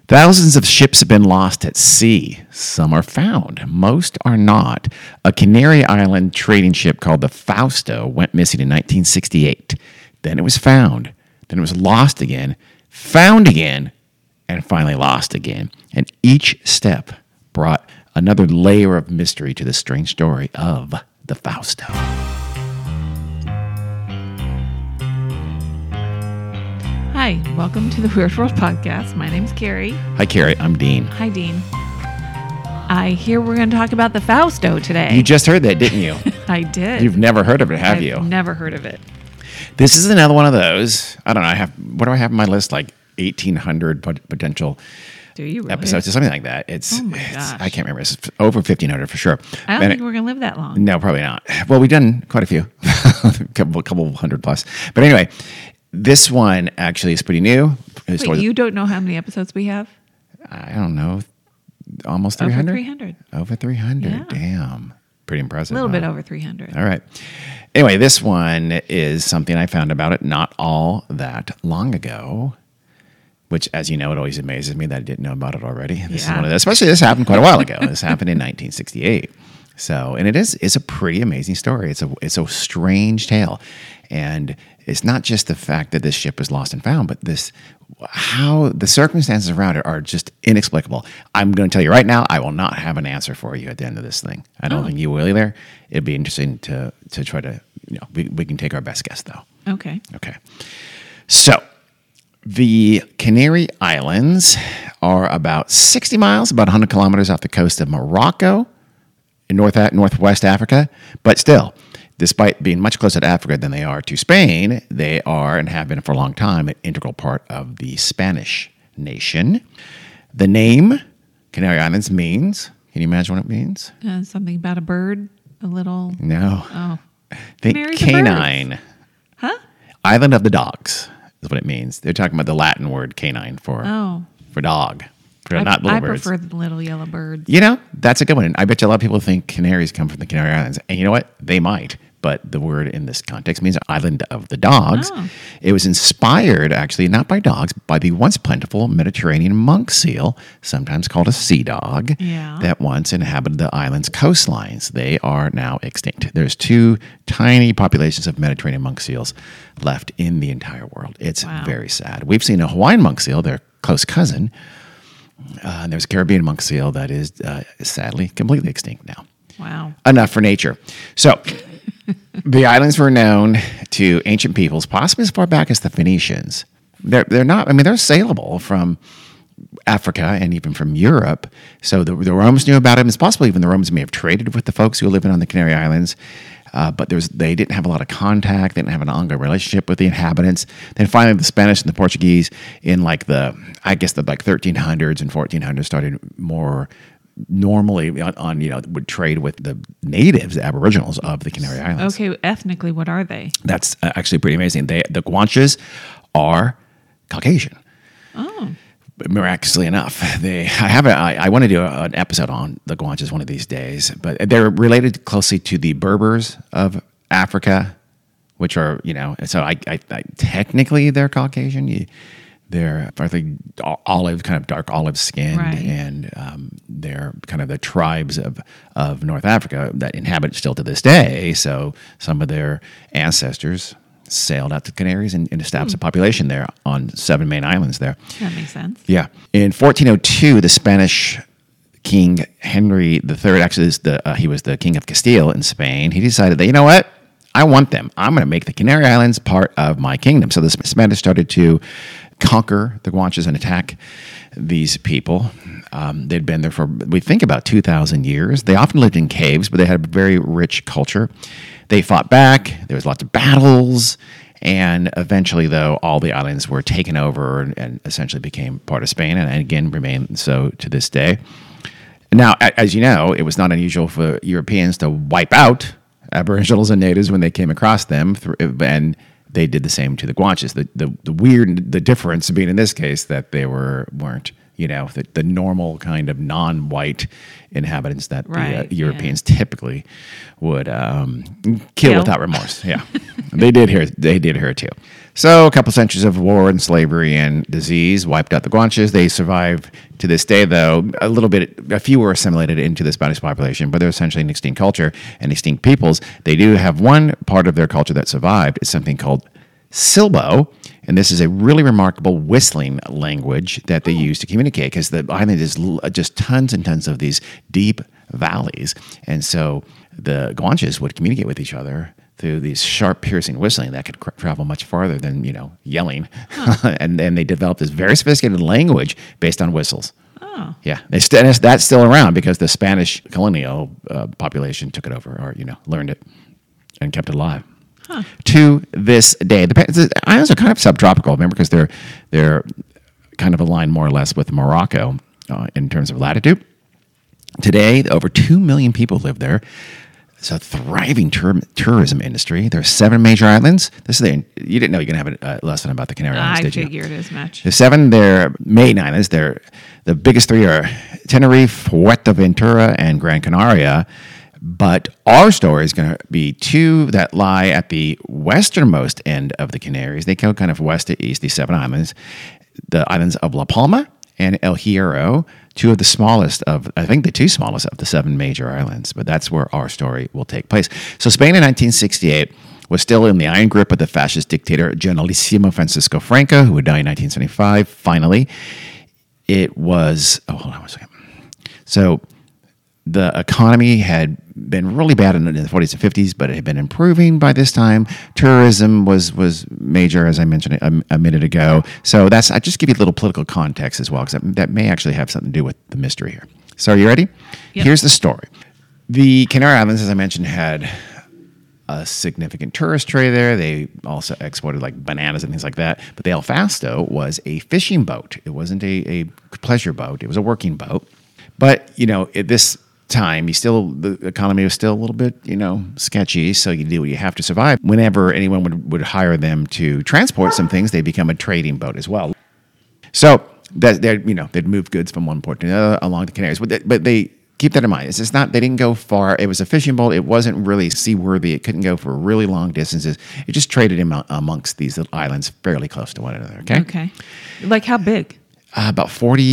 Thousands of ships have been lost at sea. Some are found. Most are not. A Canary Island trading ship called the Fausto went missing in 1968. Then it was found. Then it was lost again, found again, and finally lost again. And each step brought another layer of mystery to the strange story of the Fausto. Hi, welcome to the Weird World Podcast. My name's Carrie. Hi, Carrie. I'm Dean. Hi, Dean. I hear we're going to talk about the Fausto today. You just heard that, didn't you? I did. You've never heard of it, have you? I've never heard of it. This is another one of those. I don't know. What do I have on my list? Like 1,800 potential Do you really? episodes or something like that. Oh my gosh. I can't remember. It's over 1,500 for sure. I don't think we're going to live that long. No, probably not. Well, we've done quite a few, couple hundred plus. But anyway, this one actually is pretty new. Wait, you don't know how many episodes we have? I don't know. Almost 300? Over 300. Over 300. Yeah. Damn. Pretty impressive. A little huh? bit over 300. All right. Anyway, this one is something I found about it not all that long ago, which, as you know, it always amazes me that I didn't know about it already. This is one of those, especially this happened quite a while ago. This happened in 1968. So, and it's a pretty amazing story. It's a strange tale. And it's not just the fact that this ship was lost and found, but how the circumstances around it are just inexplicable. I'm going to tell you right now, I will not have an answer for you at the end of this thing. I don't think you will either. It'd be interesting to try to, we can take our best guess though. Okay. Okay. So the Canary Islands are about 60 miles, about 100 kilometers off the coast of Morocco in northwest Africa, but still, despite being much closer to Africa than they are to Spain, they are and have been for a long time an integral part of the Spanish nation. The name Canary Islands means, can you imagine what it means? Something about a bird, a little... No. Oh. Think Canaries canine. Huh? Island of the dogs is what it means. They're talking about the Latin word canine for dog. Not little birds. I prefer the little yellow birds. That's a good one. And I bet you a lot of people think canaries come from the Canary Islands. And you know what? They might. But the word in this context means island of the dogs. Oh. It was inspired, actually, not by dogs, by the once plentiful Mediterranean monk seal, sometimes called a sea dog, that once inhabited the island's coastlines. They are now extinct. There's 2 tiny populations of Mediterranean monk seals left in the entire world. It's very sad. We've seen a Hawaiian monk seal, their close cousin. And there's a Caribbean monk seal that is sadly completely extinct now. Wow. Enough for nature. So the islands were known to ancient peoples, possibly as far back as the Phoenicians. They're not, they're sailable from Africa and even from Europe. So the Romans knew about them. It's possible even the Romans may have traded with the folks who were living on the Canary Islands. But they didn't have a lot of contact. They didn't have an ongoing relationship with the inhabitants. Then finally, the Spanish and the Portuguese in the 1300s and 1400s started more normally would trade with the natives, the aboriginals of the Canary Islands. Okay, ethnically, what are they? That's actually pretty amazing. The Guanches are Caucasian. Oh. Miraculously enough, I want to do an episode on the Guanches one of these days, but they're related closely to the Berbers of Africa, which are, so I technically they're Caucasian. They're partly olive, kind of dark olive skinned, and they're kind of the tribes of North Africa that inhabit still to this day. So some of their ancestors sailed out to the Canaries and established a population there on 7 main islands there. That makes sense. Yeah. In 1402, the Spanish King Henry III, actually he was the King of Castile in Spain, he decided that, you know what? I want them. I'm going to make the Canary Islands part of my kingdom. So the Spanish started to conquer the Guanches and attack these people. They'd been there for, we think, about 2,000 years. They often lived in caves, but they had a very rich culture. They fought back. There was lots of battles. And eventually, though, all the islands were taken over and essentially became part of Spain, and again remain so to this day. Now, as you know, it was not unusual for Europeans to wipe out Aboriginals and natives when they came across them, and they did the same to the Guanches. The difference being in this case that they weren't the normal kind of non-white inhabitants that Right, the Europeans typically would kill without remorse. Yeah, they did here too. So a couple centuries of war and slavery and disease wiped out the Guanches. They survive to this day, though. A few were assimilated into the Spanish population, but they're essentially an extinct culture and extinct peoples. They do have one part of their culture that survived. It's something called Silbo, and this is a really remarkable whistling language that they use to communicate, because the island is just tons and tons of these deep valleys, and so the Guanches would communicate with each other through these sharp, piercing whistling that could travel much farther than yelling, and then they developed this very sophisticated language based on whistles. Oh, Yeah, that's still around because the Spanish colonial population took it over, or learned it and kept it alive. To this day, the islands are kind of subtropical. Remember, because they're kind of aligned more or less with Morocco in terms of latitude. Today, over 2 million people live there. It's a thriving tourism industry. There are 7 major islands. You didn't know you're going to have a lesson about the Canary Islands, did you? I figured as much. The 7, they're main islands. The biggest 3 are Tenerife, Fuerteventura, and Gran Canaria. But our story is going to be 2 that lie at the westernmost end of the Canaries. They go kind of west to east, these 7 islands. The islands of La Palma and El Hierro, 2 of the smallest I think the 2 smallest of the 7 major islands. But that's where our story will take place. So Spain in 1968 was still in the iron grip of the fascist dictator Generalissimo Francisco Franco, who would die in 1975, finally. It was, hold on one second. So the economy had been really bad in the 40s and 50s, but it had been improving by this time. Tourism was major, as I mentioned a minute ago. So I just give you a little political context as well, because that may actually have something to do with the mystery here. So are you ready? Yep. Here's the story. The Canary Islands, as I mentioned, had a significant tourist trade there. They also exported like bananas and things like that. But the El Fasto was a fishing boat. It wasn't a pleasure boat. It was a working boat. But, at this time, the economy was still a little bit, sketchy. So you do what you have to survive. Whenever anyone would hire them to transport some things, they become a trading boat as well. So they'd move goods from one port to another along the Canaries. But they keep that in mind. It's not, they didn't go far. It was a fishing boat. It wasn't really seaworthy. It couldn't go for really long distances. It just traded amongst these little islands fairly close to one another. Okay. Like how big? About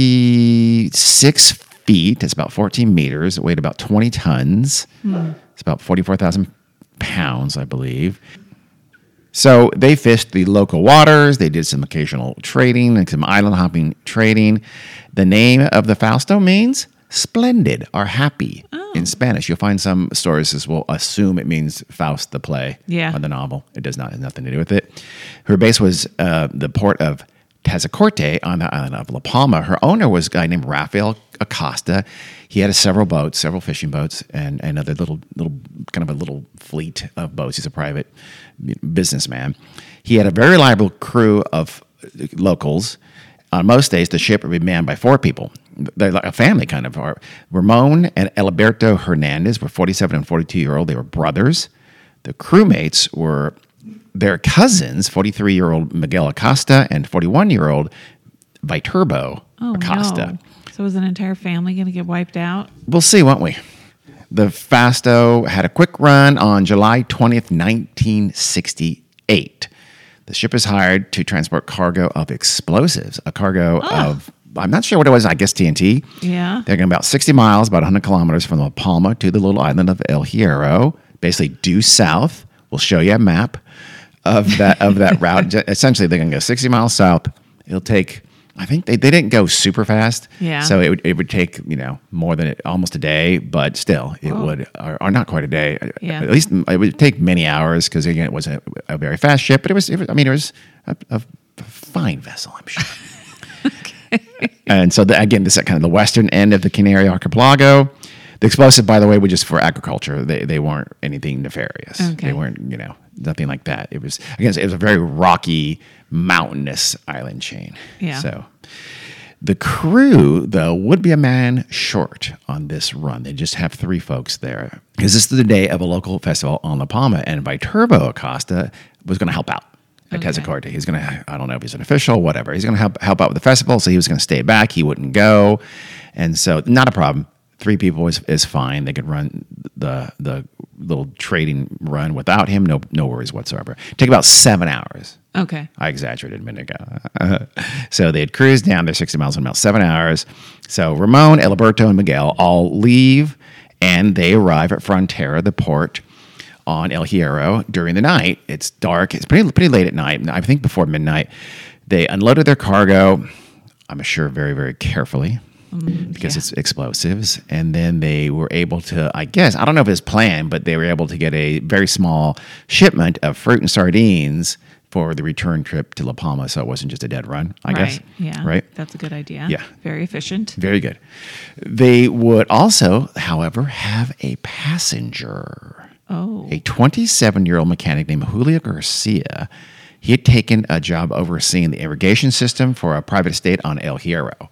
46 feet. It's about 14 meters. It weighed about 20 tons. It's about 44,000 pounds, I believe. So they fished the local waters. They did some occasional trading and some island hopping trading. The name of the Fausto means splendid or happy in Spanish. You'll find some sources will assume it means Faust the play or the novel. It does not have nothing to do with it. Her base was the port of Tazacorte on the island of La Palma. Her owner was a guy named Rafael Acosta. He had several fishing boats, and another little kind of a little fleet of boats. He's a private businessman. He had a very reliable crew of locals. On most days, the ship would be manned by 4 people. They're like a family kind of. Ramon and Eliberto Hernandez were 47 and 42-year-old. They were brothers. The crewmates were their cousins, 43-year-old Miguel Acosta and 41-year-old Viterbo Acosta. No. So was an entire family going to get wiped out? We'll see, won't we? The Fasto had a quick run on July 20th, 1968. The ship is hired to transport cargo of explosives, a cargo of, I'm not sure what it was, I guess TNT. Yeah. They're going about 60 miles, about 100 kilometers from La Palma to the little island of El Hierro, basically due south. We'll show you a map of that route. Essentially, they're going to go 60 miles south. It'll take, I think they didn't go super fast. Yeah. So it would take, more than almost a day, but still it would, or not quite a day. Yeah. At least it would take many hours because, again, it wasn't a very fast ship, but it was a fine vessel, I'm sure. And so, again, this is kind of the western end of the Canary Archipelago. The explosive, by the way, were just for agriculture. They weren't anything nefarious. Okay. They weren't, nothing like that. It was a very rocky, mountainous island chain. Yeah. So the crew, though, would be a man short on this run. They just have 3 folks there. Because this is the day of a local festival on La Palma, and Viterbo Acosta was going to help out. at Okay. Tezzacorte. He's going to, I don't know if he's an official, whatever. He's going to help out with the festival. So he was going to stay back. He wouldn't go. And so not a problem. 3 people is fine. They could run the little trading run without him. No worries whatsoever. Take about 7 hours. Okay. I exaggerated a minute ago. So they had cruised down there 60 miles an hour, 7 hours. So Ramon, Eliberto, and Miguel all leave, and they arrive at Frontera, the port on El Hierro during the night. It's dark. It's pretty late at night. I think before midnight. They unloaded their cargo, I'm sure very, very carefully, because it's explosives. And then they were able to, I guess, I don't know if it's planned, but they were able to get a very small shipment of fruit and sardines for the return trip to La Palma. So it wasn't just a dead run, I guess. Yeah. Right? That's a good idea. Yeah. Very efficient. Very good. They would also, however, have a passenger. Oh. A 27-year-old mechanic named Julio Garcia. He had taken a job overseeing the irrigation system for a private estate on El Hierro.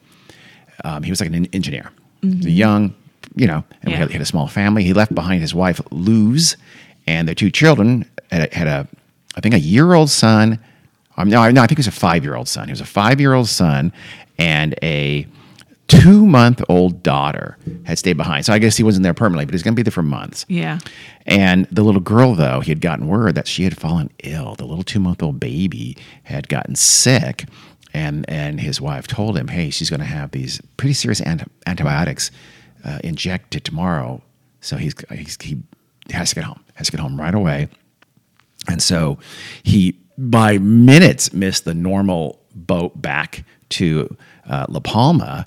He was like an engineer. He was young, and he had a small family. He left behind his wife, Luz, and their 2 children. Had I think, a year-old son. No, I think it was a 5-year-old son. He was a 5-year-old son and a 2-month-old daughter had stayed behind. So I guess he wasn't there permanently, but he's going to be there for months. Yeah. And the little girl, though, he had gotten word that she had fallen ill. The little 2-month-old baby had gotten sick. And his wife told him, hey, she's going to have these pretty serious antibiotics injected tomorrow. So he has to get home right away. And so he, by minutes, missed the normal boat back to La Palma.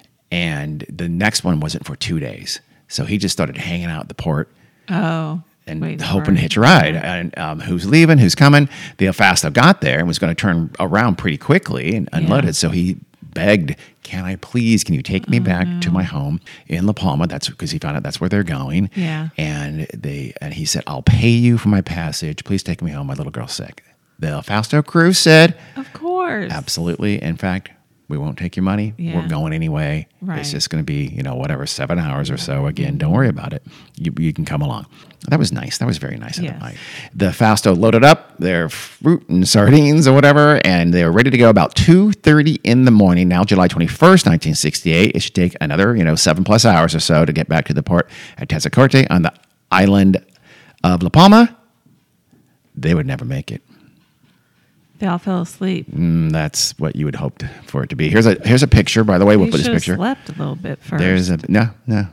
And the next one wasn't for 2 days. So he just started hanging out at the port. Oh. And hoping to hitch a ride. And who's leaving, who's coming. The El Fausto got there and was going to turn around pretty quickly and unload it. So he begged, can you take me back to my home in La Palma? That's because he found out that's where they're going. Yeah. And he said, I'll pay you for my passage. Please take me home. My little girl's sick. The El Fausto crew said, Of course. absolutely. In fact, we won't take your money. Yeah. We're going anyway. Right. It's just going to be, 7 hours or so. Again, don't worry about it. You can come along. That was nice. That was very nice of them. The Fausto loaded up their fruit and sardines or whatever, and they were ready to go about 2:30 in the morning. Now, July 21st, 1968. It should take another, 7+ hours or so to get back to the port at Tezzacorte on the island of La Palma. They would never make it. They all fell asleep. That's what you would hope for it to be. Here's a picture, by the way. We'll put this picture. Slept a little bit first. There's no.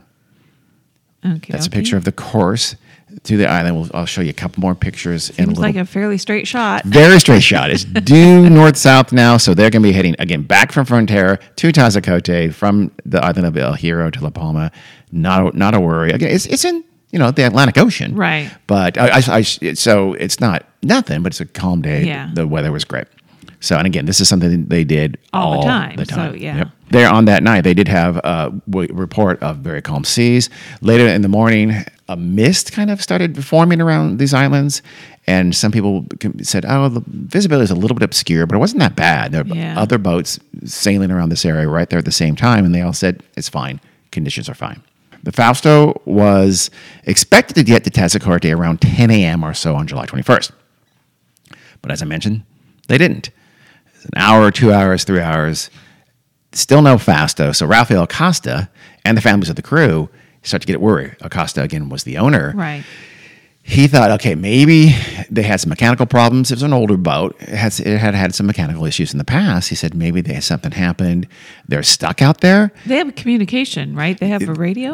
Okay. That's a picture of the course to the island. I'll show you a couple more pictures. Seems like a fairly straight shot. Very straight shot. It's due north-south now, so they're going to be heading, again, back from Frontera to Tezzacorte, from the island of El Hierro to La Palma. Not a worry. Again, it's in the Atlantic Ocean. Right. But so it's not nothing, but it's a calm day. Yeah. The weather was great. So, and again, this is something they did all the time. So, yeah. Yep. There on that night, they did have a report of very calm seas. Later in the morning, a mist kind of started forming around these islands. And some people said, the visibility is a little bit obscure, but it wasn't that bad. There were other boats sailing around this area right there at the same time. And they all said, it's fine. Conditions are fine. The Fausto was expected to get to Tezzacorte around 10 a.m. or so on July 21st. But as I mentioned, they didn't. It's an hour, 2 hours, 3 hours. Still no Fausto. So Rafael Acosta and the families of the crew start to get worried. Acosta, again, was the owner. Right. He thought, okay, maybe they had some mechanical problems. It was an older boat. It had some mechanical issues in the past. He said maybe something happened. They're stuck out there. They have communication, right? They have a radio?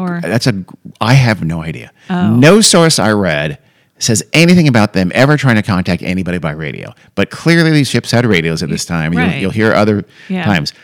I have no idea. Oh. No source I read says anything about them ever trying to contact anybody by radio. But clearly these ships had radios at this time. Right. You'll hear other times.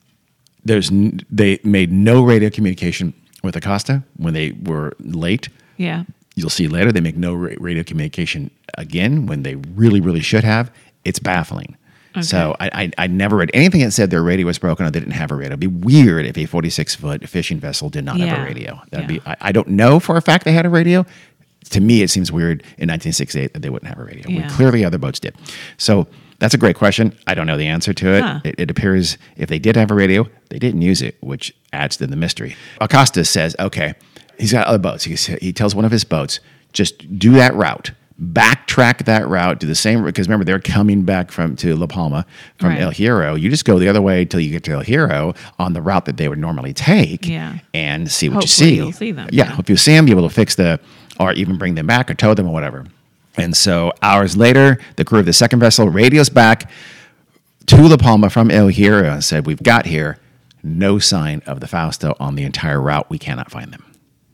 They made no radio communication with Acosta when they were late. Yeah. You'll see later they make no radio communication again when they really, really should have. It's baffling. Okay. So I never read anything that said their radio was broken or they didn't have a radio. It'd be weird if a 46-foot fishing vessel did not have a radio. That'd be. I don't know for a fact they had a radio. To me, it seems weird in 1968 that they wouldn't have a radio. When clearly other boats did. So that's a great question. I don't know the answer to it. Huh. It appears if they did have a radio, they didn't use it, which adds to the mystery. Acosta says, okay, he's got other boats. He tells one of his boats, just do that route. backtrack that route, do the same, because remember, they're coming back to La Palma from Right. El Hierro. You just go the other way till you get to El Hierro on the route that they would normally take and see what you Hopefully see. you'll see them. Yeah, if you see them, be able to fix or even bring them back or tow them or whatever. And so hours later, the crew of the second vessel radios back to La Palma from El Hierro and said, we've got here no sign of the Fausto on the entire route. We cannot find them.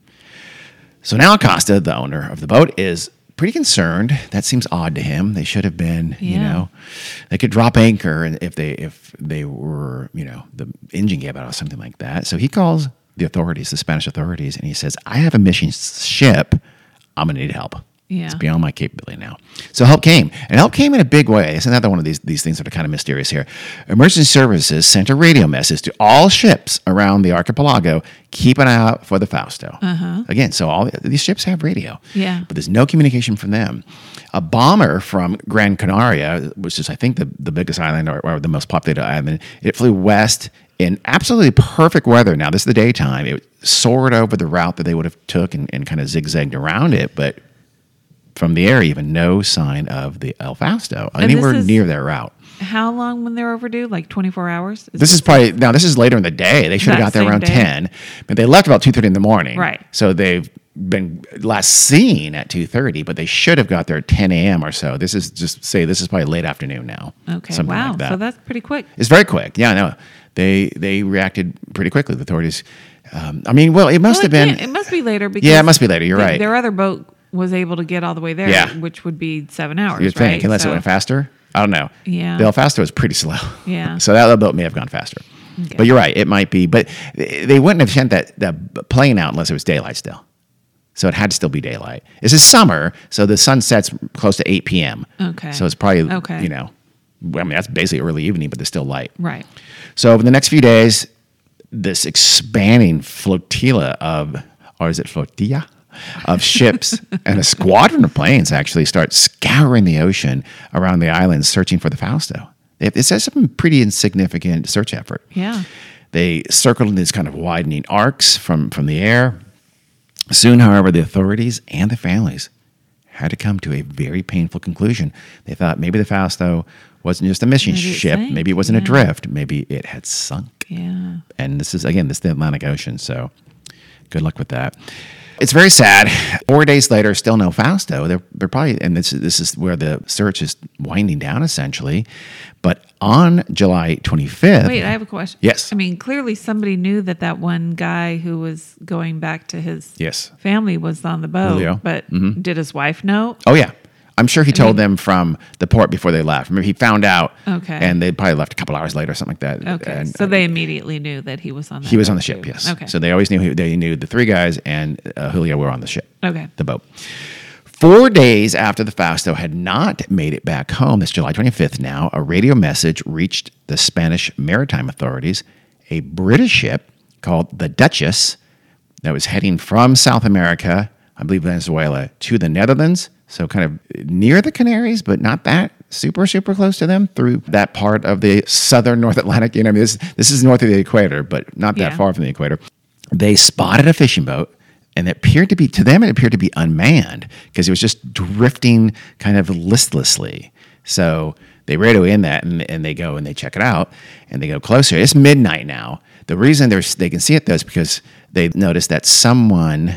So now Acosta, the owner of the boat, is pretty concerned. That seems odd to him. They should have been, they could drop anchor and if they were, the engine gave out or something like that. So he calls the authorities, the Spanish authorities, and he says, I have a mission ship. I'm going to need help. Yeah. It's beyond my capability now. So help came. And help came in a big way. It's another one of these things that are kind of mysterious here. Emergency services sent a radio message to all ships around the archipelago, keep an eye out for the Fausto. Again, so all these ships have radio. Yeah. But there's no communication from them. A bomber from Gran Canaria, which is, I think, the biggest island or the most populated island, it flew west in absolutely perfect weather. Now, this is the daytime. It soared over the route that they would have took and kind of zigzagged around it, but from the air, even no sign of the El Fausto anywhere near their route. How long when they're overdue? Like 24 hours? This is later in the day. They should have got there around 10, but they left about 2:30 in the morning. Right. So they've been last seen at 2:30, but they should have got there at 10 a.m. or so. This is probably late afternoon now. Okay. Something Wow. like that. So that's pretty quick. It's very quick. Yeah, no. They reacted pretty quickly. The authorities. It must have been. It must be later because Yeah, it must be later. You're right. Their other boat was able to get all the way there, Yeah. which would be 7 hours. You'd think, right? unless it went faster. I don't know. Yeah. The El Fausto was pretty slow. Yeah. So that other boat may have gone faster. Okay. But you're right. It might be. But they wouldn't have sent that plane out unless it was daylight still. So it had to still be daylight. This is summer, so the sun sets close to 8 p.m. Okay. So it's probably, Okay. that's basically early evening, but there's still light. Right. So over the next few days, this expanding flotilla of ships and a squadron of planes actually start scouring the ocean around the island searching for the Fausto. It's a pretty insignificant search effort. Yeah. They circled in these kind of widening arcs from the air. Soon, however, the authorities and the families had to come to a very painful conclusion. They thought maybe the Fausto wasn't just a mission ship. sank, Maybe it wasn't adrift. Maybe it had sunk. Yeah. And this is the Atlantic Ocean, so good luck with that. It's very sad. 4 days later, still no Fausto. They're probably, and this is where the search is winding down essentially. But on July 25th. Wait, I have a question. Yes. I mean, clearly somebody knew that one guy who was going back to his Yes. family was on the boat. Julio. But did his wife know? Oh, yeah. I'm sure he told them from the port before they left. Remember, he found out. Okay. And they probably left a couple hours later or something like that. Okay. And, So they immediately knew that he was on that he was on boat the ship, too. yes. Okay. So they always knew they knew the three guys and Julio were on the ship. Okay. The boat. 4 days after the Fausto had not made it back home, this July 25th now, a radio message reached the Spanish maritime authorities. A British ship called the Duchess that was heading from South America, I believe Venezuela, to the Netherlands. So kind of near the Canaries, but not that super close to them through that part of the southern North Atlantic. This is north of the equator, but not that far from the equator. They spotted a fishing boat. And it appeared to be unmanned because it was just drifting kind of listlessly. So they radio in that and they go and they check it out and they go closer. It's midnight now. The reason they can see it though is because they noticed that someone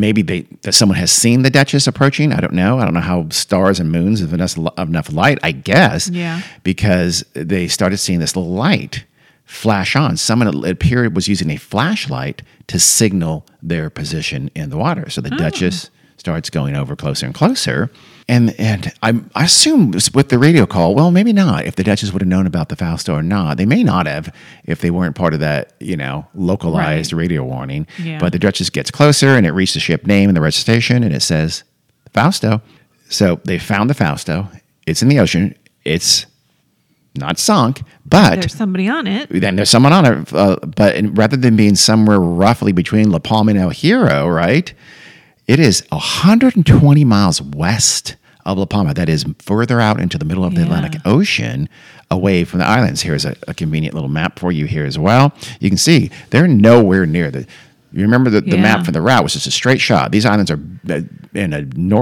has seen the Duchess approaching. I don't know how stars and moons have enough light, I guess. Yeah. Because they started seeing this light flash on. Someone, it appeared, was using a flashlight to signal their position in the water. So the Duchess starts going over closer and closer. And I assume with the radio call, well, maybe not. If the Duchess would have known about the Fausto or not, they may not have if they weren't part of that, localized radio warning. Yeah. But the Duchess gets closer and it reached the ship name and the registration and it says Fausto. So they found the Fausto. It's in the ocean. It's not sunk, but There's somebody on it. then there's someone on it. But rather than being somewhere roughly between La Palma and El Hierro, right? It is 120 miles west of La Palma. That is further out into the middle of the Atlantic Ocean, away from the islands. Here's a convenient little map for you here as well. You can see they're nowhere near you remember the map for the route was just a straight shot. These islands are in a north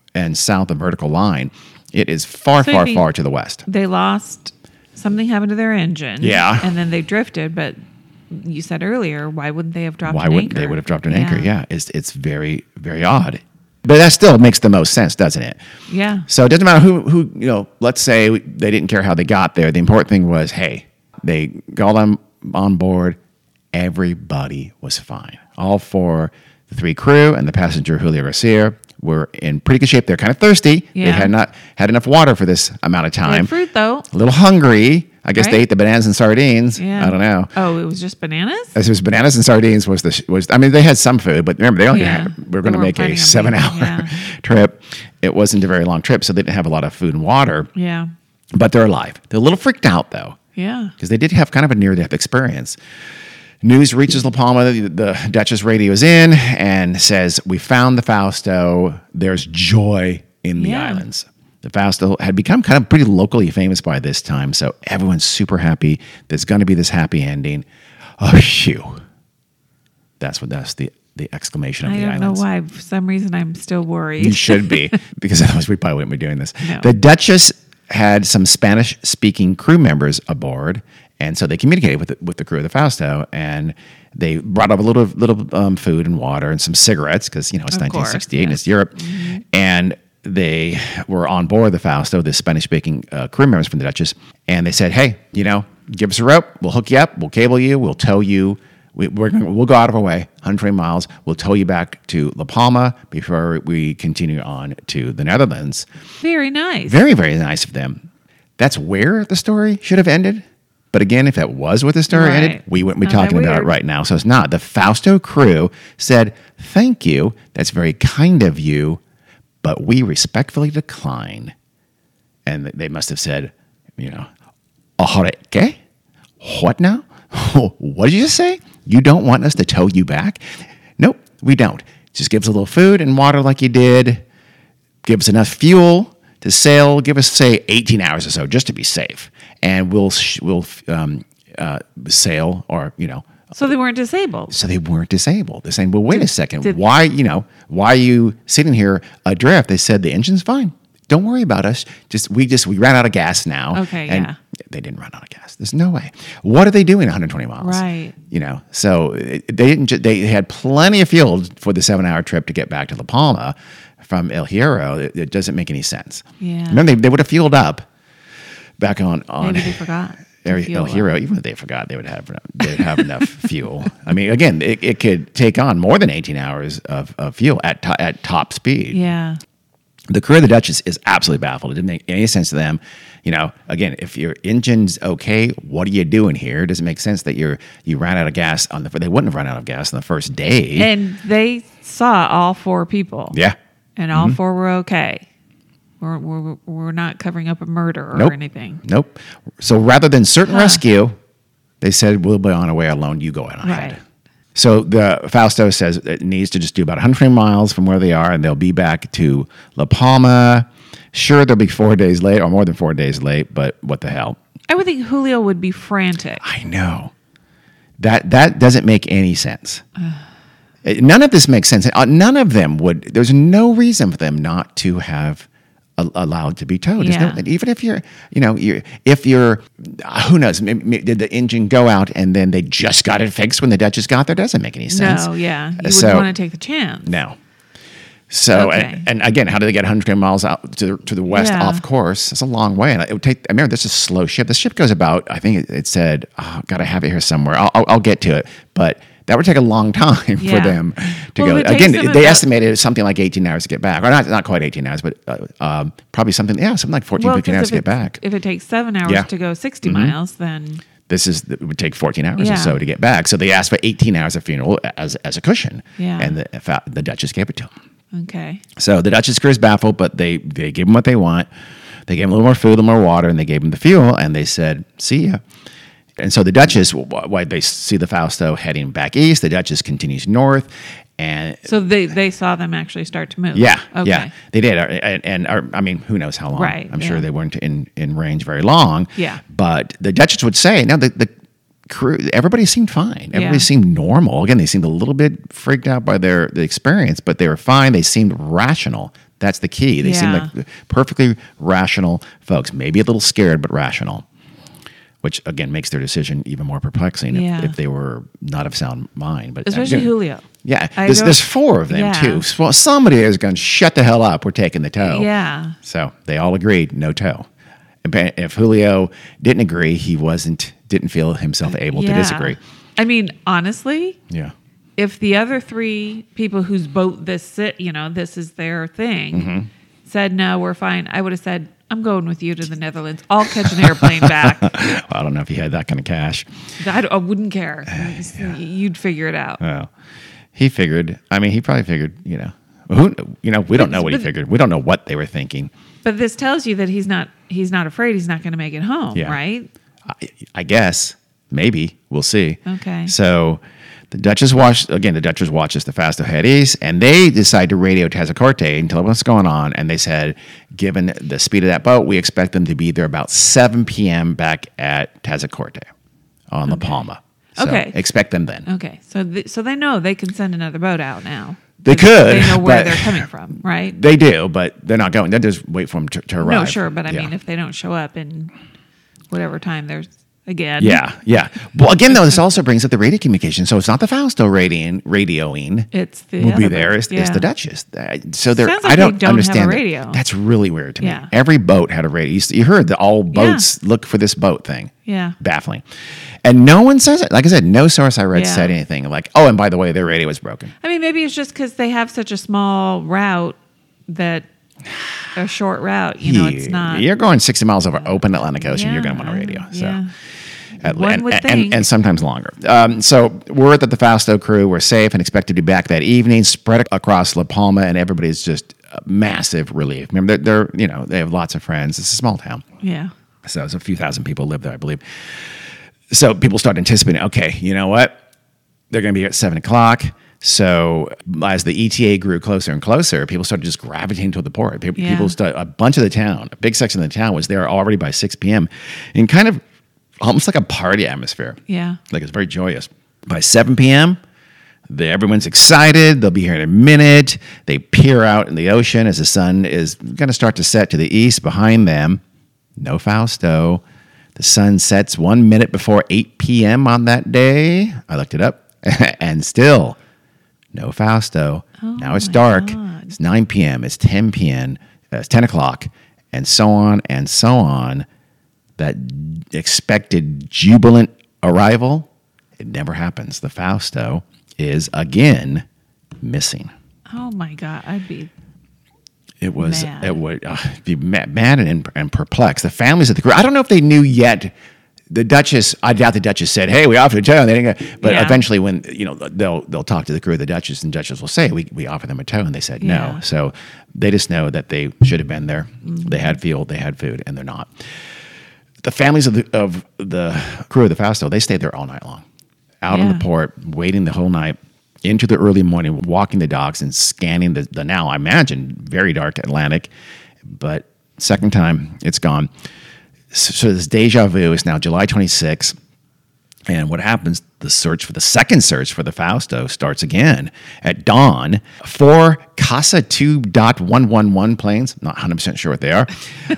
and south of vertical line. It is far, So far, you- far to the west. They lost something happened to their engine. Yeah. And then they drifted, but you said earlier, why wouldn't they have dropped Why an wouldn't anchor? they would have dropped an anchor? Yeah, it's very, very odd. But that still makes the most sense, doesn't it? Yeah. So it doesn't matter who let's say they didn't care how they got there. The important thing was, hey, they got on board. Everybody was fine. All four, the three crew and the passenger Julio Garcia were in pretty good shape. They're kind of thirsty. Yeah. They had not had enough water for this amount of They had time. fruit though. A little hungry. I guess Right? they ate the bananas and sardines. Yeah. I don't know. Oh, it was just bananas? As it was bananas and sardines I mean, they had some food, but remember, they only Yeah. were going They to weren't make planning a on 7-hour being- yeah. trip. It wasn't a very long trip, so they didn't have a lot of food and water, Yeah. but they're alive. They're a little freaked out, though, Yeah. because they did have kind of a near-death experience. News reaches La Palma. The Duchess radios in and says, we found the Fausto. There's joy in the Yeah. islands. The Fausto had become kind of pretty locally famous by this time, so everyone's super happy. There's going to be this happy ending. Oh, phew. That's the exclamation of I the don't islands. know why. For some reason, I'm still worried. You should be, because otherwise we probably wouldn't be doing this. No. The Duchess had some Spanish-speaking crew members aboard, and so they communicated with the crew of the Fausto, and they brought up a little food and water and some cigarettes, because it's Of course, 1968 and yeah. it's Europe, and they were on board the Fausto, the Spanish-speaking crew members from the Duchess, and they said, hey, give us a rope, we'll hook you up, we'll cable you, we'll tow you. We'll go out of our way, 120 miles. We'll tow you back to La Palma before we continue on to the Netherlands. Very nice. Very, very nice of them. That's where the story should have ended. But again, if that was what the story Right. ended, we wouldn't be Not that talking about it weird. right now. So it's not. The Fausto crew said, thank you. That's very kind of you, but we respectfully decline. And they must have said, ¿qué? What now? What did you just say? You don't want us to tow you back? Nope, we don't. Just give us a little food and water like you did. Give us enough fuel to sail. Give us, say, 18 hours or so, just to be safe. And we'll sail, or, So they weren't disabled. so they weren't disabled. They're saying, well, wait a second. did- Why are you sitting here adrift? They said, the engine's fine. Don't worry about us. We ran out of gas now. Okay, and yeah. They didn't run out of gas. There's no way. What are they doing 120 miles? Right. So they didn't. They had plenty of fuel for the 7-hour trip to get back to La Palma from El Hierro. It doesn't make any sense. Yeah. Remember, they would have fueled up back on Maybe they forgot. to El fuel up. Hierro. Even if they forgot, they'd have enough fuel. I mean, again, it could take on more than 18 hours of fuel at top speed. Yeah. The crew of the Duchess is absolutely baffled. It didn't make any sense to them. Again, if your engine's okay, what are you doing here? It doesn't make sense that you ran out of gas they wouldn't have run out of gas on the first day. And they saw all four people. Yeah. And all four were okay. We're not covering up a murder or Nope. anything. Nope. So rather than search and rescue, they said, we'll be on our way alone. You go on ahead. Right. So the Fausto says it needs to just do about 120 miles from where they are, and they'll be back to La Palma. Sure, they'll be 4 days late, or more than 4 days late, but what the hell? I would think Julio would be frantic. I know. That doesn't make any sense. None of this makes sense. None of them would. There's no reason for them not to have allowed to be towed. There's Yeah. even if who knows? Did the engine go out and then they just got it fixed when the Duchess got there? Doesn't make any sense. No, yeah. You wouldn't So- want to take the chance. No. So Okay. and again, how do they get 110 miles out to the west Yeah. off course? It's a long way, and it would take. I remember this is a slow ship. The ship goes about. I think it said, "Oh, God, I have it here somewhere. I'll get to it," but that would take a long time Yeah. for them to Well, go. if it takes Again, them they about- estimated something like 18 hours to get back, or not quite 18 hours, but probably something like 14, 15 hours to get back. If it takes 7 hours Yeah. to go 60 miles, then It would take 14 hours Yeah. or so to get back. So they asked for 18 hours of funeral as a cushion, Yeah. and the Duchess gave it to them. okay. So the Duchess crew is baffled, but they gave them what they want. They gave them a little more food, a little more water, and they gave them the fuel, and they said, see ya. And so the Duchess, why they see the Fausto heading back east, the Duchess continues north, and So they saw them actually start to move. yeah, Okay. yeah, they did. I mean, who knows how long? Right, I'm sure yeah. they weren't in range very long. Yeah. But the Duchess would say, no, the crew, everybody seemed fine. Everybody Yeah. seemed normal. Again, they seemed a little bit freaked out by the experience, but they were fine. They seemed rational. That's the key. They seem like perfectly rational folks, maybe a little scared, but rational, which again makes their decision even more perplexing if they were not of sound mind. But especially Julio. Yeah, there's 4 of them too. Well, somebody is going to shut the hell up. We're taking the tow. Yeah. So they all agreed, no tow. And if Julio didn't agree, he didn't feel himself able to disagree. I mean, honestly, yeah. If the other 3 people whose boat this is their thing, said no, we're fine, I would have said, I'm going with you to the Netherlands. I'll catch an airplane back. Well, I don't know if he had that kind of cash. I wouldn't care. You'd figure it out. Well, he figured. I mean, he probably figured. We don't know what he figured. We don't know what they were thinking. But this tells you that he's not afraid. He's not going to make it home, right? I guess maybe we'll see. Okay. So the Dutchess watches the Fausto head east, and they decide to radio Tazacorte and tell them what's going on. And they said, given the speed of that boat, we expect them to be there about 7 p.m. back at Tazacorte on La Palma. So expect them then. Okay. So they know they can send another boat out now. They could. They know where they're coming from, right? They do, but they're not going. They'll just wait for them to arrive. No, sure. But I mean, if they don't show up in whatever time there's again. Yeah. Well, again, though, this also brings up the radio communication. So it's not the Fausto radioing. It's the will be there. It's the Dutchess. So there, Sounds like I don't understand have a radio. That's really weird to me. Yeah. Every boat had a radio. You heard that all boats look for this boat thing. Yeah. Baffling. And no one says it. Like I said, no source I read said anything like, oh, and by the way, their radio is broken. I mean, maybe it's just because they have such a small route that a short route, it's not. You're going 60 miles over open Atlantic Ocean. You're going to want a radio. So. One would think. And sometimes longer. So word that the Fausto crew were safe and expected to be back that evening spread across La Palma, and everybody's just massive relief. Remember, they have lots of friends. It's a small town. Yeah. So it's a few thousand people live there, I believe. So people start anticipating, okay, you know what? They're going to be here at 7 o'clock. So as the ETA grew closer and closer, people started just gravitating to the port. People started, a bunch of the town, a big section of the town was there already by 6 p.m. and kind of almost like a party atmosphere. Yeah. Like it's very joyous. By 7 p.m., everyone's excited. They'll be here in a minute. They peer out in the ocean as the sun is going to start to set to the east behind them. No Fausto. The sun sets 1 minute before 8 p.m. on that day. I looked it up. And still, no Fausto. Now it's dark. God. It's 9 p.m. It's 10 p.m. It's 10 o'clock. And so on and so on. That expected jubilant arrival, it never happens. The Fausto is again missing. Oh my God, I'd be. It was. Mad. It would be mad and perplexed. The families of the crew. I don't know if they knew yet. The Dutchess. I doubt the Dutchess said, "Hey, we offered a tow." And they didn't. But eventually, when they'll talk to the crew of the Dutchess, and Dutchess will say, "We offered them a tow," and they said no. So they just know that they should have been there. Mm-hmm. They had fuel, they had food, and they're not. The families of the crew of the Fausto, they stayed there all night long, out on the port, waiting the whole night, into the early morning, walking the docks and scanning the now, I imagine, very dark Atlantic. But second time, it's gone. So this deja vu is now July 26th. And what happens, the second search for the Fausto starts again. At dawn, 4 Casa 2.111 planes, not 100% sure what they are,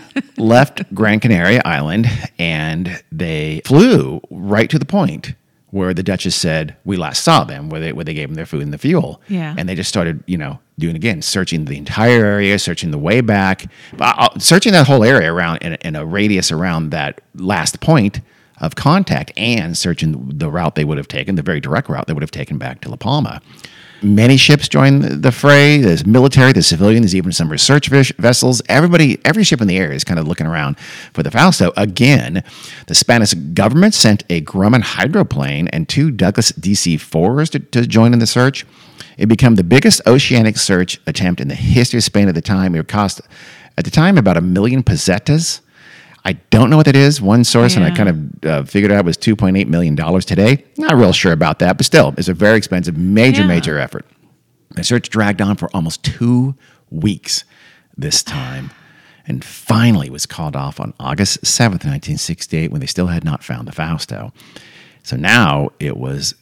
left Gran Canaria Island, and they flew right to the point where the Dutchess said we last saw them, where they gave them their food and the fuel. Yeah. And they just started, doing again, searching the entire area, searching the way back, searching that whole area around in a radius around that last point of contact, and searching the route they would have taken, the very direct route they would have taken back to La Palma. Many ships joined the fray. There's military, there's civilian, there's even some research vessels. Every ship in the area is kind of looking around for the Fausto. Again, the Spanish government sent a Grumman hydroplane and 2 Douglas DC-4s to join in the search. It became the biggest oceanic search attempt in the history of Spain at the time. It would cost, at the time, about 1 million pesetas. I don't know what that is. One source, and I kind of figured out it was $2.8 million today. Not real sure about that, but still, it's a very expensive, major effort. The search dragged on for almost 2 weeks this time, and finally was called off on August 7th, 1968, when they still had not found the Fausto. So now it was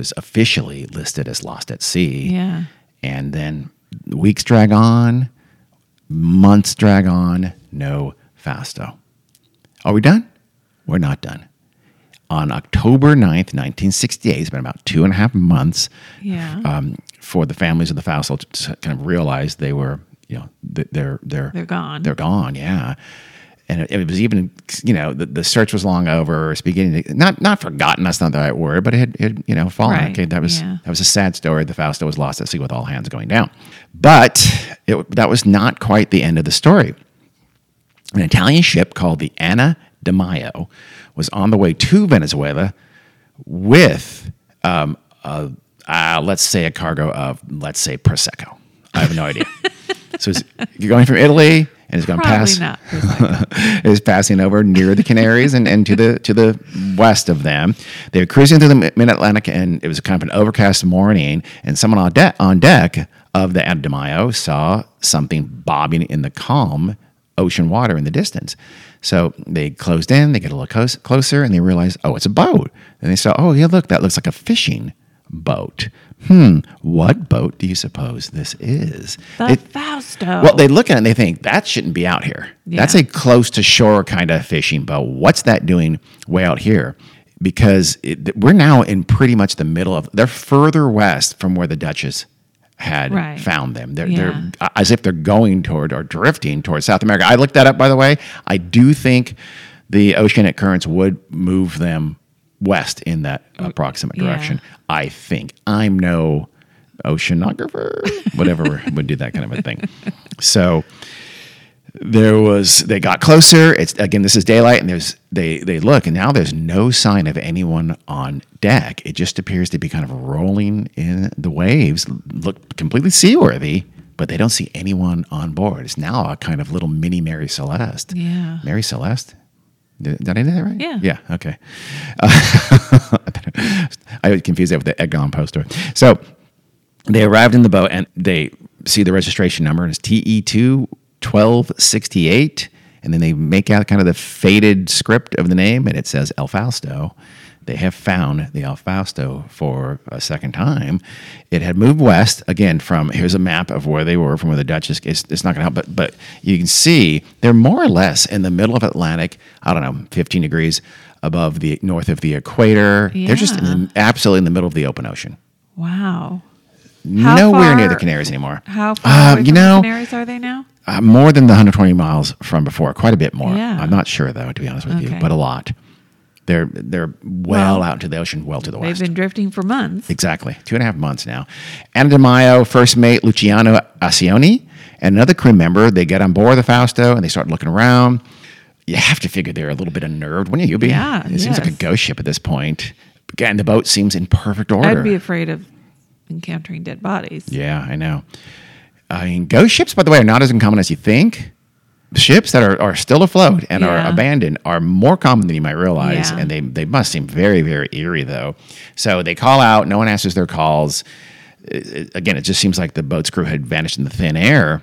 officially listed as lost at sea. Yeah. And then weeks drag on. Months drag on, no Fausto. Are we done? We're not done. On October 9th, 1968, it's been about 2.5 months for the families of the Fausto to kind of realize they were, they're gone. They're gone, yeah. And it was even, the search was long over. It's beginning to, not forgotten. That's not the right word, but it had fallen. Right. Okay, that was a sad story. The Fausto was lost at sea with all hands going down. But that was not quite the end of the story. An Italian ship called the Anna de Maio was on the way to Venezuela with, let's say, a cargo of, let's say, Prosecco. I have no idea. So you're going from Italy, and it's going to pass. Not Prosecco. It's passing over near the Canaries and to the west of them. They were cruising through the mid-Atlantic, and it was kind of an overcast morning. And someone on deck of the Anna de Maio saw something bobbing in the calm ocean water in the distance. So they closed in, they get a little closer, and they realize, oh, it's a boat. And they saw, oh, yeah, look, that looks like a fishing boat. What boat do you suppose this is? The Fausto. Well, they look at it and they think, that shouldn't be out here. Yeah. That's a close to shore kind of fishing boat. What's that doing way out here? Because we're now in pretty much the middle of, they're further west from where the Duchess had found them. They're as if they're going toward or drifting towards South America. I looked that up, by the way. I do think the oceanic currents would move them west in that approximate direction. I think. I'm no oceanographer, whatever would do that kind of a thing. So they got closer. This is daylight, and they look, and now there's no sign of anyone on deck. It just appears to be kind of rolling in the waves, look completely seaworthy, but they don't see anyone on board. It's now a kind of little mini Mary Celeste. Yeah. Mary Celeste? Did I do that right? Yeah. Yeah, okay. I confused that with the Edgar Allan Poe story. So they arrived in the boat, and they see the registration number, and it's TE2 1268, and then they make out kind of the faded script of the name, and it says El Fausto. They have found the El Fausto for a second time. It had moved west, again, here's a map of where they were, from where the Duchess, it's not going to help, but you can see they're more or less in the middle of Atlantic, 15 degrees north of the equator. Yeah. They're just absolutely in the middle of the open ocean. Wow. Nowhere near the Canaries anymore. How far away from the Canaries are they now? More than the 120 miles from before, quite a bit more. Yeah. I'm not sure, though, to be honest with you, but a lot. They're well out into the ocean, well to the west. They've been drifting for months. Exactly. 2.5 months now. Anna de Maio, first mate Luciano Acioni, and another crew member, they get on board the Fausto, and they start looking around. You have to figure they're a little bit unnerved, wouldn't you be? Yeah, It seems like a ghost ship at this point. Again, the boat seems in perfect order. I'd be afraid of encountering dead bodies. Yeah, I know. I mean, ghost ships, by the way, are not as uncommon as you think. The ships that are still afloat and are abandoned are more common than you might realize, and they must seem very, very eerie, though. So they call out. No one answers their calls. Again, it just seems like the boat's crew had vanished in the thin air.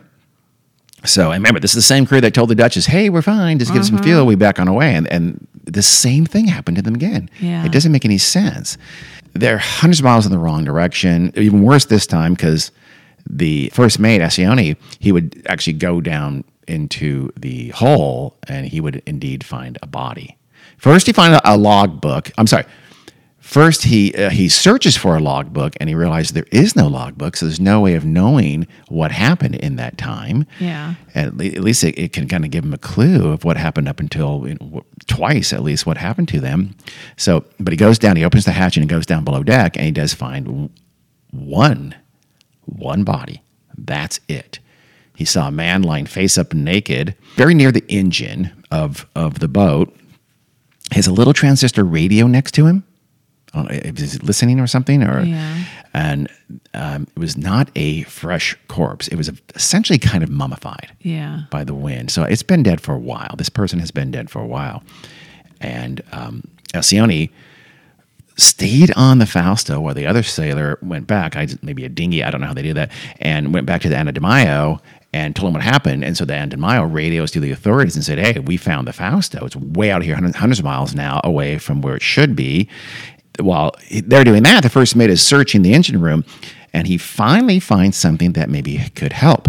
So, and remember, this is the same crew that told the Duchess, hey, we're fine, just give us some fuel, we'll be back on our way. And the same thing happened to them again. Yeah. It doesn't make any sense. They're hundreds of miles in the wrong direction. Even worse this time, because the first mate, Acioni, he would actually go down into the hole, and he would indeed find a body. First, he finds a logbook. I'm sorry. First, he searches for a logbook, and he realizes there is no logbook, so there's no way of knowing what happened in that time. Yeah. At least it can kind of give him a clue of what happened up until twice, at least, what happened to them. So, but he goes down, he opens the hatch, and he goes down below deck, and he does find one body. That's it. He saw a man lying face up naked, very near the engine of the boat. He has a little transistor radio next to him. I don't know if he's listening or something. And it was not a fresh corpse. It was essentially kind of mummified by the wind. So it's been dead for a while. This person has been dead for a while. And Alcione stayed on the Fausto while the other sailor went back, maybe a dinghy, I don't know how they do that, and went back to the Anna de Maio and told him what happened. And so the Anna de Maio radios to the authorities and said, hey, we found the Fausto. It's way out here, hundreds of miles now away from where it should be. While they're doing that, the first mate is searching the engine room, and he finally finds something that maybe could help.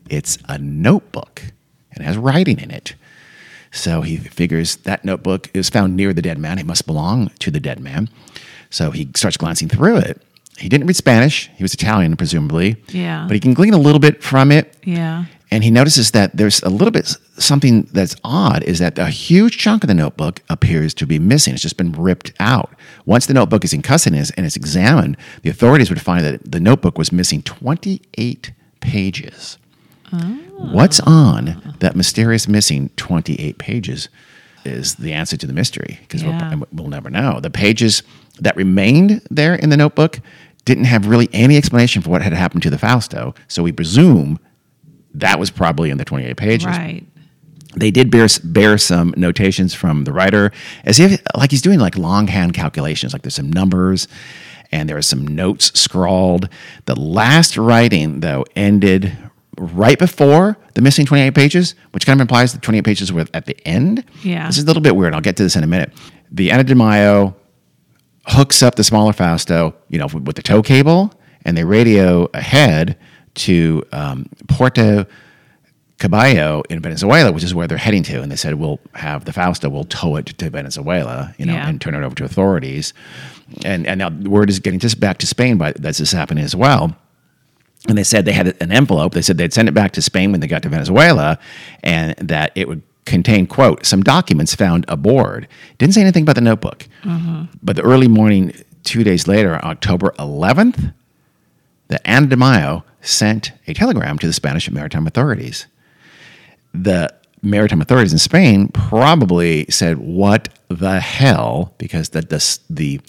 it's a notebook and has writing in it. So he figures that notebook is found near the dead man. It must belong to the dead man. So he starts glancing through it. He didn't read Spanish. He was Italian, presumably. Yeah. But he can glean a little bit from it. Yeah. And he notices that there's a little bit something that's odd is that a huge chunk of the notebook appears to be missing. It's just been ripped out. Once the notebook is in custody and it's examined, the authorities would find that the notebook was missing 28 pages. Oh. What's on that mysterious missing 28 pages is the answer to the mystery, because we'll never know. The pages that remained there in the notebook didn't have really any explanation for what had happened to the Fausto, so we presume that was probably in the 28 pages. Right. They did bear some notations from the writer, as if like he's doing like longhand calculations, like there's some numbers and there are some notes scrawled. The last writing, though, ended right before the missing 28 pages, which kind of implies the 28 pages were at the end. Yeah. This is a little bit weird. I'll get to this in a minute. The Ana de Mayo hooks up the smaller Fausto, with the tow cable, and they radio ahead to Puerto Cabello in Venezuela, which is where they're heading to. And they said, we'll have the Fausto, we'll tow it to Venezuela, and turn it over to authorities. And now word is getting just back to Spain, but that's just happening as well. And they said they had an envelope. They said they'd send it back to Spain when they got to Venezuela, and that it would contain, quote, some documents found aboard. Didn't say anything about the notebook. But the early morning, 2 days later, October 11th, the Ana de Mayo sent a telegram to the Spanish maritime authorities. The maritime authorities in Spain probably said, "What the hell?" Because the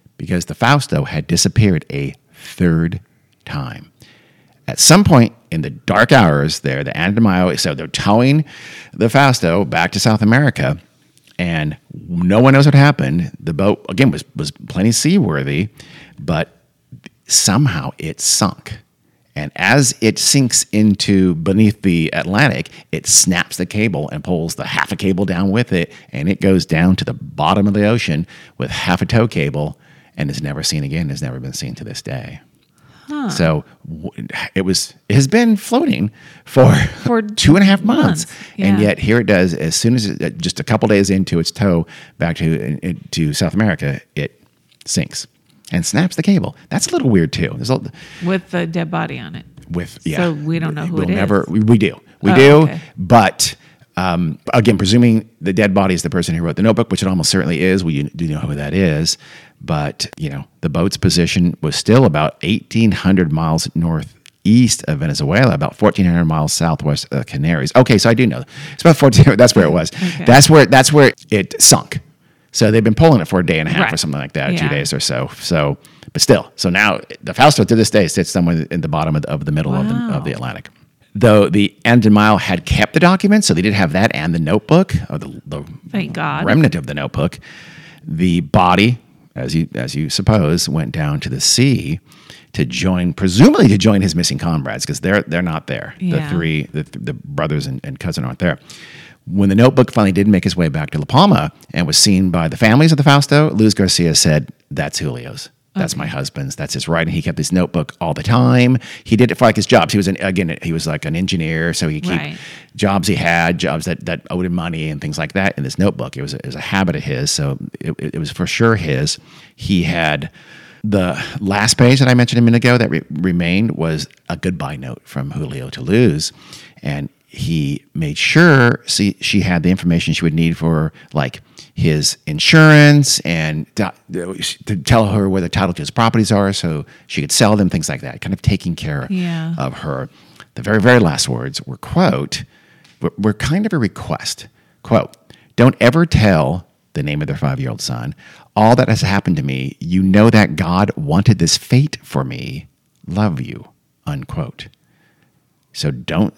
Fausto had disappeared a third time. At some point in the dark hours there, the Ana de Mayo, so they're towing the Fausto back to South America, and no one knows what happened. The boat, again, was plenty seaworthy, but somehow it sunk. And as it sinks into beneath the Atlantic, it snaps the cable and pulls the half a cable down with it, and it goes down to the bottom of the ocean with half a tow cable, and is never seen again. Has never been seen to this day. So it has been floating for 2.5 months. And yet here it does, as soon as just a couple days into its tow back to South America, it sinks and snaps the cable. That's a little weird too. With the dead body on it. So we don't know who it is. We do. Okay. But again, presuming the dead body is the person who wrote the notebook, which it almost certainly is. We do know who that is. But, the boat's position was still about 1,800 miles northeast of Venezuela, about 1,400 miles southwest of the Canaries. Okay, so I do know. It's about 14. That's where it was. Okay. That's where it sunk. So they've been pulling it for a day and a half or something like that, 2 days or so. So, but still. So now the Fausto to this day sits somewhere in the bottom of the middle of the Atlantic. Though the Ana de Mayo had kept the documents, so they did have that and the notebook, or the Thank God. remnant of the notebook. The body, as you suppose, went down to the sea presumably to join his missing comrades, because they're not there. Yeah. The brothers and cousin aren't there. When the notebook finally did make its way back to La Palma and was seen by the families of the Fausto, Luz Garcia said, "That's Julio's. That's my husband's. That's his writing. He kept this notebook all the time. He did it for like his jobs. He was he was like an engineer, so he keep jobs he had, jobs that owed him money and things like that in this notebook. It was a habit of his, so it was for sure his. He had the last page that I mentioned a minute ago that remained was a goodbye note from Julio to Luz, and he made sure she had the information she would need for like his insurance and to tell her where the title to his properties are so she could sell them, things like that, kind of taking care of her. The very, very last words were, quote, were kind of a request. Quote, "Don't ever tell," the name of their 5-year-old son, "all that has happened to me. You know that God wanted this fate for me. Love you," unquote. So don't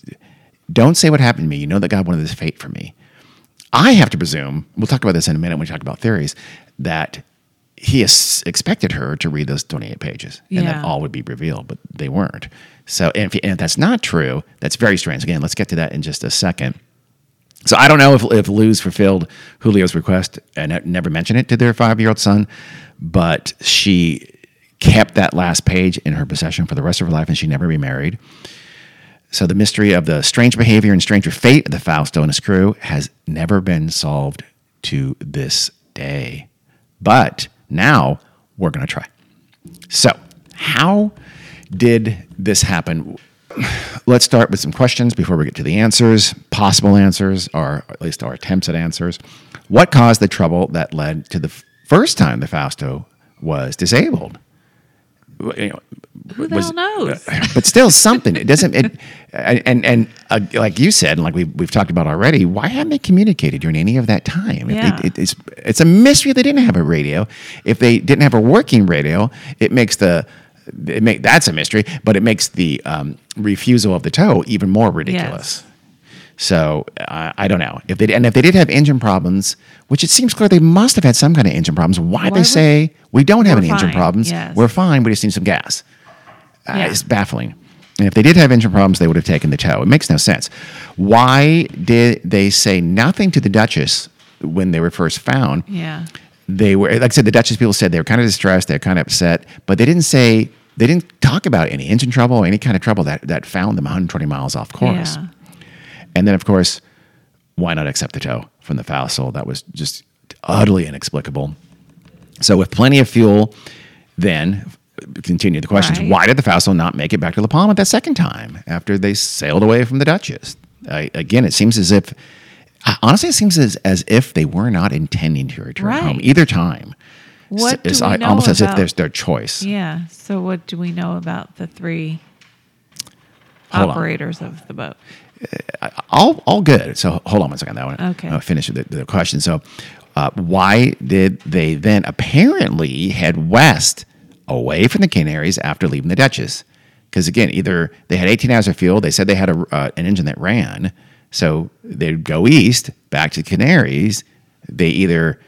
say what happened to me. You know that God wanted this fate for me. I have to presume, we'll talk about this in a minute when we talk about theories, that he expected her to read those 28 pages and that all would be revealed, but they weren't. So, and if that's not true, that's very strange. Again, let's get to that in just a second. So I don't know if Luz fulfilled Julio's request and never mentioned it to their 5-year-old son, but she kept that last page in her possession for the rest of her life, and she never remarried. So the mystery of the strange behavior and stranger fate of the Fausto and his crew has never been solved to this day. But now we're going to try. So how did this happen? Let's start with some questions before we get to the answers, possible answers, or at least our attempts at answers. What caused the trouble that led to the first time the Fausto was disabled? You know, Who the hell knows? But still something. It doesn't. Like you said, and like we've talked about already, why haven't they communicated during any of that time? Yeah. It's a mystery they didn't have a radio. If they didn't have a working radio, that's a mystery. But it makes the refusal of the tow even more ridiculous. Yes. So I don't know if they did have engine problems, which it seems clear they must have had some kind of engine problems. Why they say we don't have any engine fine. problems? Yes. We're fine. We just need some gas. Yeah. It's baffling. And if they did have engine problems, they would have taken the tow. It makes no sense. Why did they say nothing to the Duchess when they were first found? Yeah. They were, like I said, the Duchess people said they were kind of distressed, they were kind of upset, but they didn't talk about any engine trouble or any kind of trouble that found them 120 miles off course. Yeah. And then, of course, why not accept the tow from the Fausto? That was just utterly inexplicable. So with plenty of fuel, then continue the questions. Right. Why did the Fausto not make it back to La Palma that second time after they sailed away from the Duchess? Again, it seems as if, honestly, it seems as if they were not intending to return Right. home either time. What do It's we know almost as if about- there's their choice. Yeah. So what do we know about the three Hold on. operators of the boat? All good. So hold on one second. That one. Okay. I'll finish the question. So why did they then apparently head west away from the Canaries after leaving the Duchess? Because again, either they had 18 hours of fuel. They said they had an engine that ran. So they'd go east back to the Canaries. They either,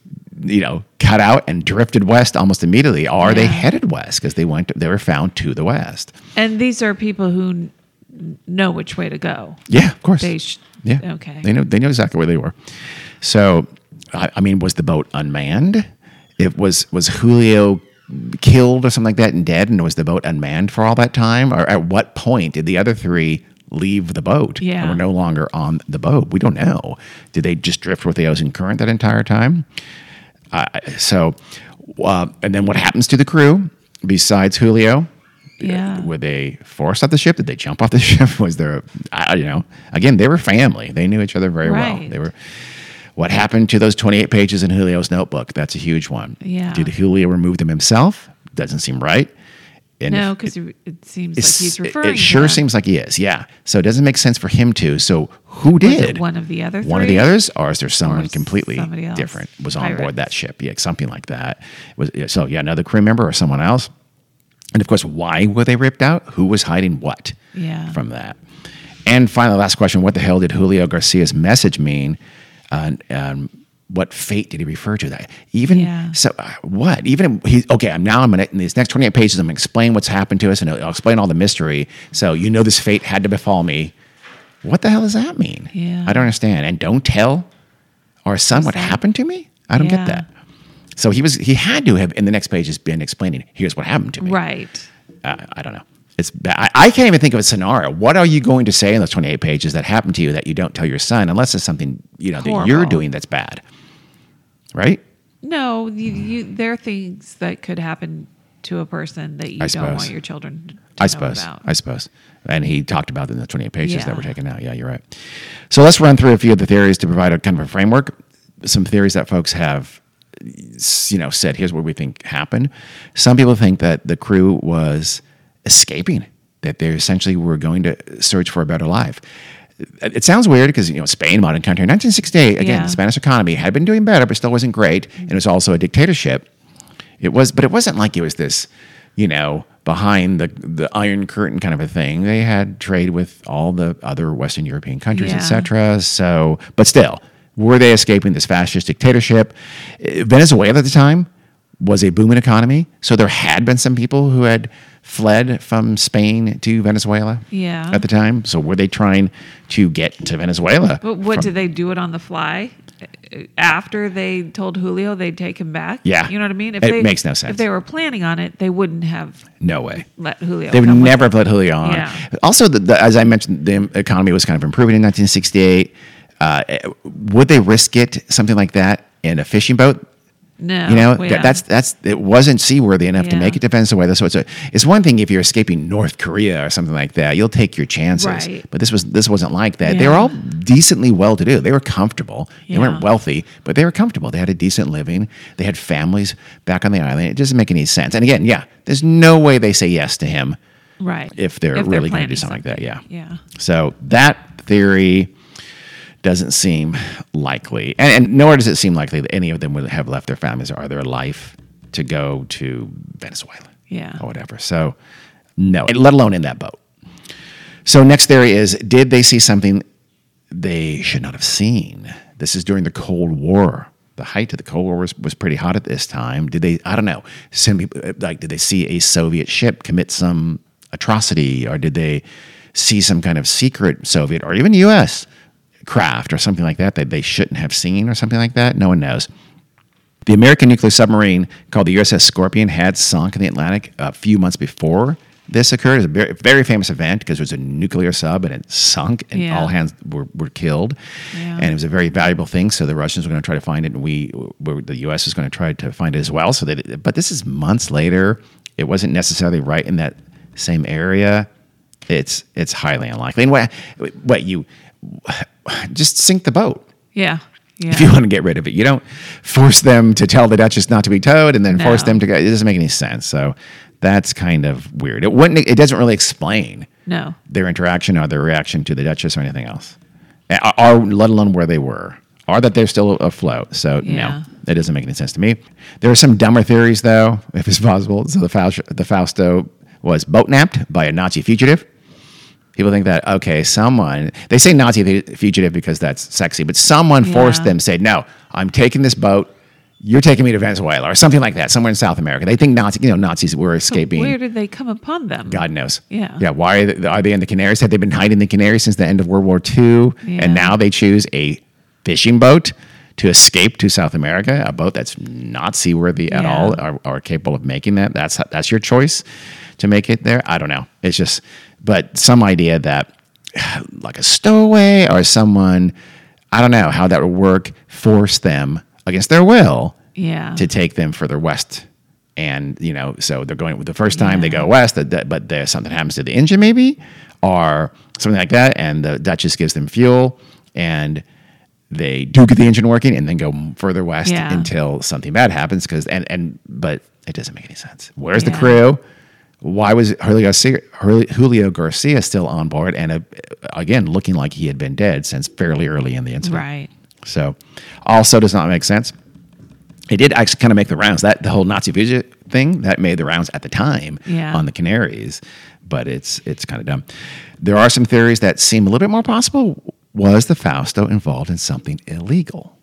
cut out and drifted west almost immediately, or they Yeah. headed west because they were found to the west. And these are people who know which way to go. Yeah, of course. Yeah. Okay. They know exactly where they were. So, I mean, was the boat unmanned? It was Julio killed or something like that and dead, and was the boat unmanned for all that time? Or at what point did the other three leave the boat Yeah. and were no longer on the boat? We don't know. Did they just drift with the ocean current that entire time? And then what happens to the crew besides Julio? Yeah. Were they forced off the ship? Did they jump off the ship? Was there, again, they were family. They knew each other very well. Right. They were. What happened to those 28 pages in Julio's notebook? That's a huge one. Yeah. Did Julio remove them himself? Doesn't seem right. And No, if- because it seems like he's referring it to sure them. seems like he is, yeah. So it doesn't make sense for him to. So who Was did? it one of the other One of three? the others? Or is there someone is completely somebody else? different was on Pirates. board that ship? Yeah, something like that. Another crew member or someone else. And of course, why were they ripped out? Who was hiding what Yeah. from that? And finally, last question, what the hell did Julio Garcia's message mean? What fate did he refer to? That Yeah. what? I'm gonna in these next 28 pages, I'm gonna explain what's happened to us, and I'll explain all the mystery. So this fate had to befall me. What the hell does that mean? Yeah. I don't understand. And don't tell our son what happened to me. I don't Yeah. get that. So he had to have in the next pages been explaining, here's what happened to me. Right. I don't know. It's bad. I can't even think of a scenario. What are you going to say in those 28 pages that happened to you that you don't tell your son, unless it's something that you're Horrible. doing that's bad, right? No, there are things that could happen to a person that you don't suppose. want your children to I know suppose. about. I suppose. And he talked about it in the 28 pages that Yeah. were taken out. Yeah, you're right. So let's run through a few of the theories to provide a kind of a framework. Some theories that folks have, said, here's what we think happened. Some people think that the crew was escaping, that they essentially were going to search for a better life. It sounds weird because, Spain, modern country, 1968, again, Yeah. the Spanish economy had been doing better, but still wasn't great. And it was also a dictatorship. But it wasn't like it was this, behind the Iron Curtain kind of a thing. They had trade with all the other Western European countries, Yeah. etc. So, but still, were they escaping this fascist dictatorship? Venezuela at the time was a booming economy. So there had been some people who had fled from Spain to Venezuela Yeah. at the time. So were they trying to get to Venezuela? But what did they do it on the fly? after they told Julio they'd take him back. Yeah. You know what I mean? It makes no sense. If they were planning on it, they wouldn't have No way. let Julio. They would come with never have them. let Julio on. Yeah. Also, as I mentioned, the economy was kind of improving in 1968. Would they risk it, something like that, in a fishing boat? No. You know, yeah. that's it wasn't seaworthy enough to Yeah. make it to Venezuela. So it's one thing if you're escaping North Korea or something like that, you'll take your chances. Right. But this wasn't like that. Yeah. They were all decently well-to-do. They were comfortable. They Yeah. weren't wealthy, but they were comfortable. They had a decent living. They had families back on the island. It doesn't make any sense. And again, yeah, there's no way they say yes to him right. if they're really going to planning do something like that. Yeah. Yeah. So that theory doesn't seem likely. And nor does it seem likely that any of them would have left their families or their life to go to Venezuela Yeah. or whatever. So no, let alone in that boat. So next theory is, did they see something they should not have seen? This is during the Cold War. The height of the Cold War was pretty hot at this time. Did they, I don't know, did they see a Soviet ship commit some atrocity, or did they see some kind of secret Soviet or even U.S. craft or something like that they shouldn't have seen or something like that? No one knows. The American nuclear submarine called the USS Scorpion had sunk in the Atlantic a few months before this occurred. It was a very, very famous event because it was a nuclear sub and it sunk and Yeah. all hands were killed. Yeah. And it was a very valuable thing. So the Russians were going to try to find it, and the U.S. was going to try to find it as well. But this is months later. It wasn't necessarily right in that same area. It's highly unlikely. And what you just sink the boat. Yeah. Yeah. If you want to get rid of it, you don't force them to tell the Duchess not to be towed and then force No. them to go. It doesn't make any sense. So that's kind of weird. It doesn't really explain No. their interaction or their reaction to the Duchess or anything else, or let alone where they were, or that they're still afloat. So Yeah. no, that doesn't make any sense to me. There are some dumber theories though, if it's possible. So the Fausto was boat napped by a Nazi fugitive. People think that, okay, they say Nazi fugitive because that's sexy, but someone forced them, said, no, I'm taking this boat, you're taking me to Venezuela, or something like that, somewhere in South America. They think Nazis were escaping. Where did they come upon them? God knows. Yeah. Yeah. Why are they in the Canaries? Had they been hiding in the Canaries since the end of World War II? Yeah. And now they choose a fishing boat to escape to South America, a boat that's not seaworthy at Yeah. all or capable of making that. That's your choice to make it there. I don't know. It's just, but some idea that like a stowaway or someone, I don't know how that would work, force them against their will Yeah. to take them further west. And, so they're going the first time they Yeah. go west, but there's something happens to the engine maybe or something like that. And the Duchess gives them fuel and they do get the engine working and then go further west Yeah. until something bad happens. But it doesn't make any sense. Where's the Yeah. crew? Why was Julio Garcia still on board? And again, looking like he had been dead since fairly early in the incident. Right. So also does not make sense. It did actually kind of make the rounds. The whole Nazi fugitive thing, that made the rounds at the time Yeah. on the Canaries, but it's kind of dumb. There are some theories that seem a little bit more possible. Was the Fausto involved in something illegal?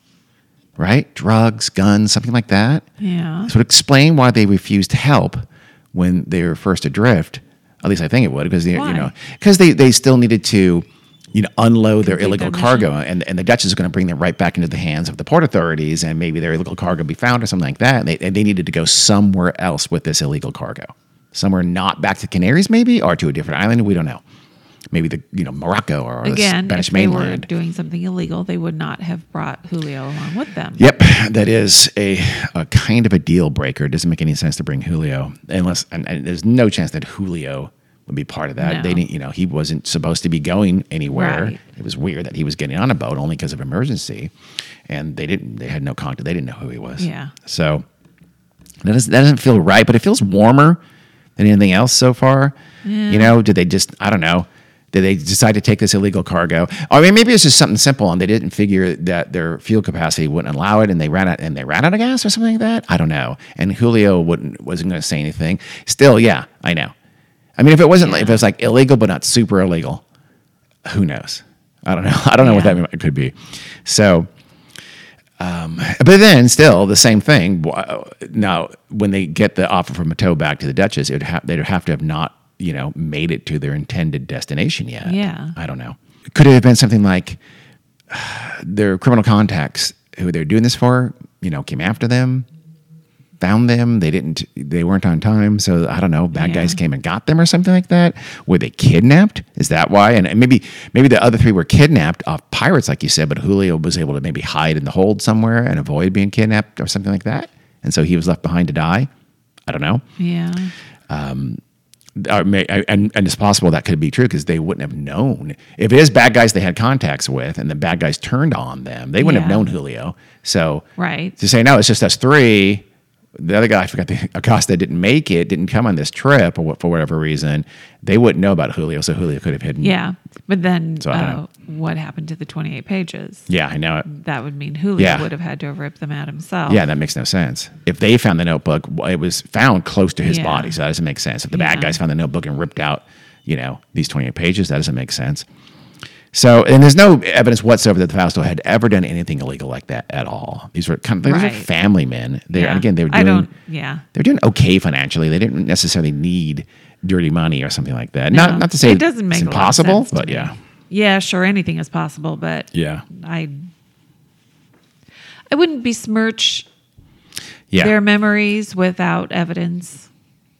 Right? Drugs, guns, something like that? Yeah. This would explain why they refused help when they were first adrift. At least I think it would, because Why? they still needed to unload their Complete illegal their cargo, and the Duchess is going to bring them right back into the hands of the port authorities, and maybe their illegal cargo be found or something like that. And they needed to go somewhere else with this illegal cargo, somewhere not back to the Canaries, maybe, or to a different island. We don't know. Maybe Morocco or Again, the Spanish if they were mainland. doing something illegal, they would not have brought Julio along with them. Yep, that is a kind of a deal breaker. It doesn't make any sense to bring Julio unless, and there's no chance that Julio would be part of that. No. They didn't, he wasn't supposed to be going anywhere. Right. It was weird that he was getting on a boat only because of emergency, and they had no contact. They didn't know who he was. Yeah. So that doesn't feel right, but it feels warmer than anything else so far. Yeah. Did they just, I don't know. Did they decide to take this illegal cargo? I mean, maybe it's just something simple, and they didn't figure that their fuel capacity wouldn't allow it, and they ran out of gas or something like that. I don't know. And Julio wasn't going to say anything. Still, yeah, I know. I mean, if it wasn't, if it was like illegal but not super illegal, who knows? I don't know. I don't know what that could be. So, but then still the same thing. Now, when they get the offer from a tow back to the Duchess, they'd have to have not made it to their intended destination yet. Yeah. I don't know. Could it have been something like their criminal contacts who they're doing this for, came after them, found them. They weren't on time. So I don't know, bad guys came and got them or something like that. Were they kidnapped? Is that why? And maybe the other three were kidnapped off pirates, like you said, but Julio was able to maybe hide in the hold somewhere and avoid being kidnapped or something like that. And so he was left behind to die. I don't know. Yeah. And it's possible that could be true because they wouldn't have known. If it is bad guys they had contacts with and the bad guys turned on them, they wouldn't have known Julio. So to say, no, it's just us three. The other guy, I forgot, Acosta didn't make it, didn't come on this trip or for whatever reason. They wouldn't know about Julio, so Julio could have hidden. Yeah. But then what happened to the 28 pages? Yeah, I know it. That would mean Julio would have had to have ripped them out himself. Yeah, that makes no sense. If they found the notebook, it was found close to his body, so that doesn't make sense. If the bad guys found the notebook and ripped out, these 28 pages, that doesn't make sense. So, and there's no evidence whatsoever that the Fausto had ever done anything illegal like that at all. These were these are family men. And again, they were doing okay financially. They didn't necessarily need dirty money or something like that. No, not to say it doesn't make it's impossible, but yeah, sure, anything is possible, but I wouldn't besmirch their memories without evidence.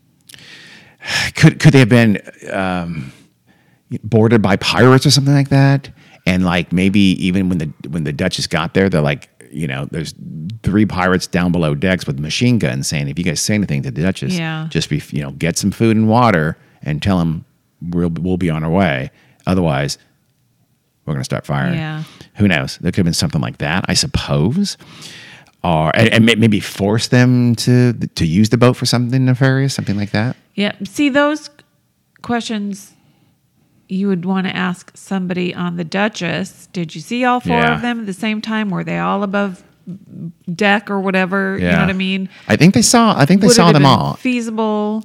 Could they have been boarded by pirates or something like that? And like maybe even when the Duchess got there, they're like, there's 3 pirates down below decks with machine guns saying, if you guys say anything to the Duchess, just be, get some food and water and tell them we'll be on our way. Otherwise, we're going to start firing. Yeah. Who knows? There could have been something like that, I suppose. Or and maybe force them to use the boat for something nefarious, something like that. Yeah. See, those questions you would want to ask somebody on the Duchess. Did you see all 4 of them at the same time? Were they all above deck or whatever? You know what I mean? I think they saw them all. Feasible,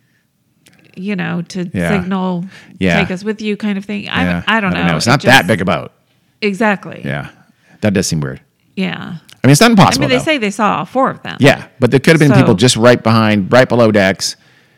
to signal, take us with you kind of thing. I don't know. It's not that big a boat. Exactly. Yeah. That does seem weird. Yeah. I mean, it's not impossible. They say they saw all 4 of them. Yeah. But there could have been people just right below decks,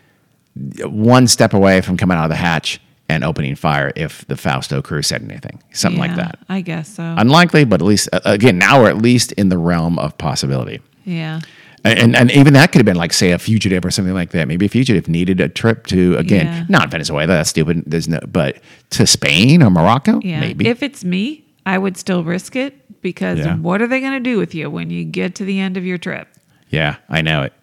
one step away from coming out of the hatch and opening fire if the Fausto crew said anything, something like that. I guess so. Unlikely, but at least, again, now we're at least in the realm of possibility. Yeah. And even that could have been like, say, a fugitive or something like that. Maybe a fugitive needed a trip to, again, not Venezuela, that's stupid, but to Spain or Morocco, maybe. If it's me, I would still risk it because what are they going to do with you when you get to the end of your trip? Yeah, I know it.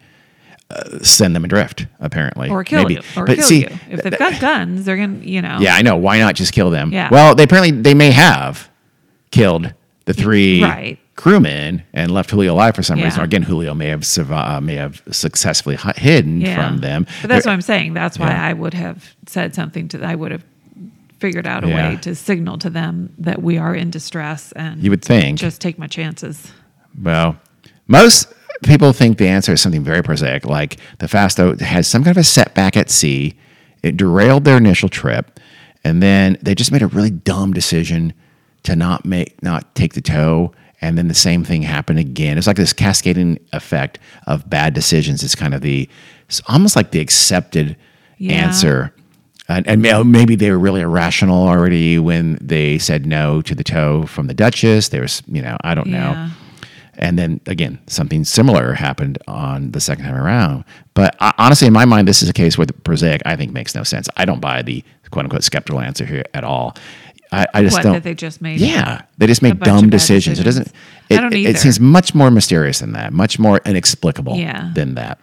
Send them adrift, apparently. Or kill you. Or kill you. If they've got guns, they're going to, Yeah, I know. Why not just kill them? Yeah. Well, they may have killed the 3 crewmen and left Julio alive for some reason. Or again, Julio may have successfully hidden from them. But that's what I'm saying. That's why I would have said something I would have figured out a way to signal to them that we are in distress and you would think just take my chances. Well, most people think the answer is something very prosaic, like the Fausto had some kind of a setback at sea. It derailed their initial trip, and then they just made a really dumb decision to not take the tow, and then the same thing happened again. It's like this cascading effect of bad decisions. It's kind of it's almost like the accepted answer. And maybe they were really irrational already when they said no to the tow from the Duchess. There was, I don't know. And then, again, something similar happened on the second time around. But honestly, in my mind, this is a case where the prosaic, I think, makes no sense. I don't buy the quote-unquote skeptical answer here at all. I just don't. That they just made? Yeah, they just made dumb decisions. It doesn't. I don't either. It seems much more mysterious than that, much more inexplicable than that.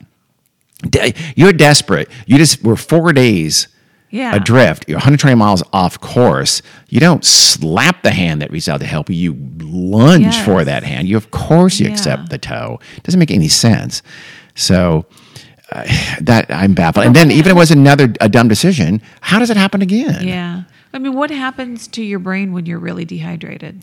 You're desperate. You just were 4 days adrift. You're 120 miles off course. You don't slap the hand that reached out to help you. You lunge for that hand. Of course you accept the tow. It doesn't make any sense. So that I'm baffled. And then even if it was a dumb decision, how does it happen again? Yeah. I mean, what happens to your brain when you're really dehydrated?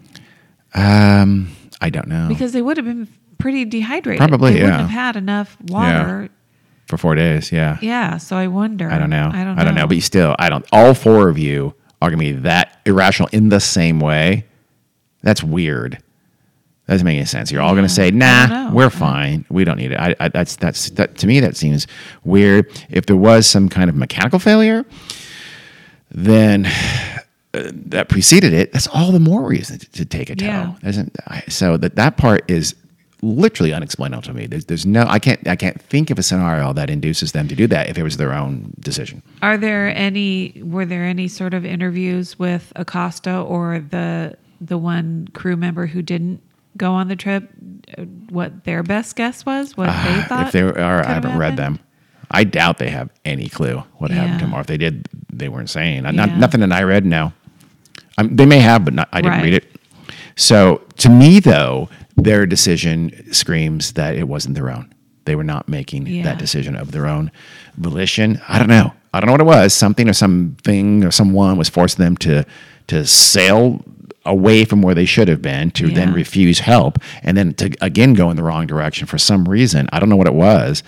I don't know. Because they would have been pretty dehydrated. Probably, they wouldn't have had enough water. Yeah. For 4 days, yeah. Yeah, so I wonder. I don't know. But you still, all 4 of you are going to be that irrational in the same way. That's weird. That doesn't make any sense. You're all going to say, nah, we're fine. We don't need it. That to me, that seems weird. If there was some kind of mechanical failure, then that preceded it, that's all the more reason to take a tow. Yeah. So that part is literally unexplainable to me. There's no, I can't think of a scenario that induces them to do that if it was their own decision. Were there any sort of interviews with Acosta or the one crew member who didn't go on the trip? What their best guess was? What they thought? If they were, I haven't read happened? them. I doubt they have any clue what happened to them, or if they did, they weren't saying. Yeah. Nothing that I read. No, they may have, but I didn't Right. read it. So to me, though, their decision screams that it wasn't their own. They were not making Yeah. that decision of their own volition. I don't know. I don't know what it was. Something or something or someone was forcing them to sail away from where they should have been, to then Yeah. refuse help, and then to again go in the wrong direction for some reason. I don't know what it was.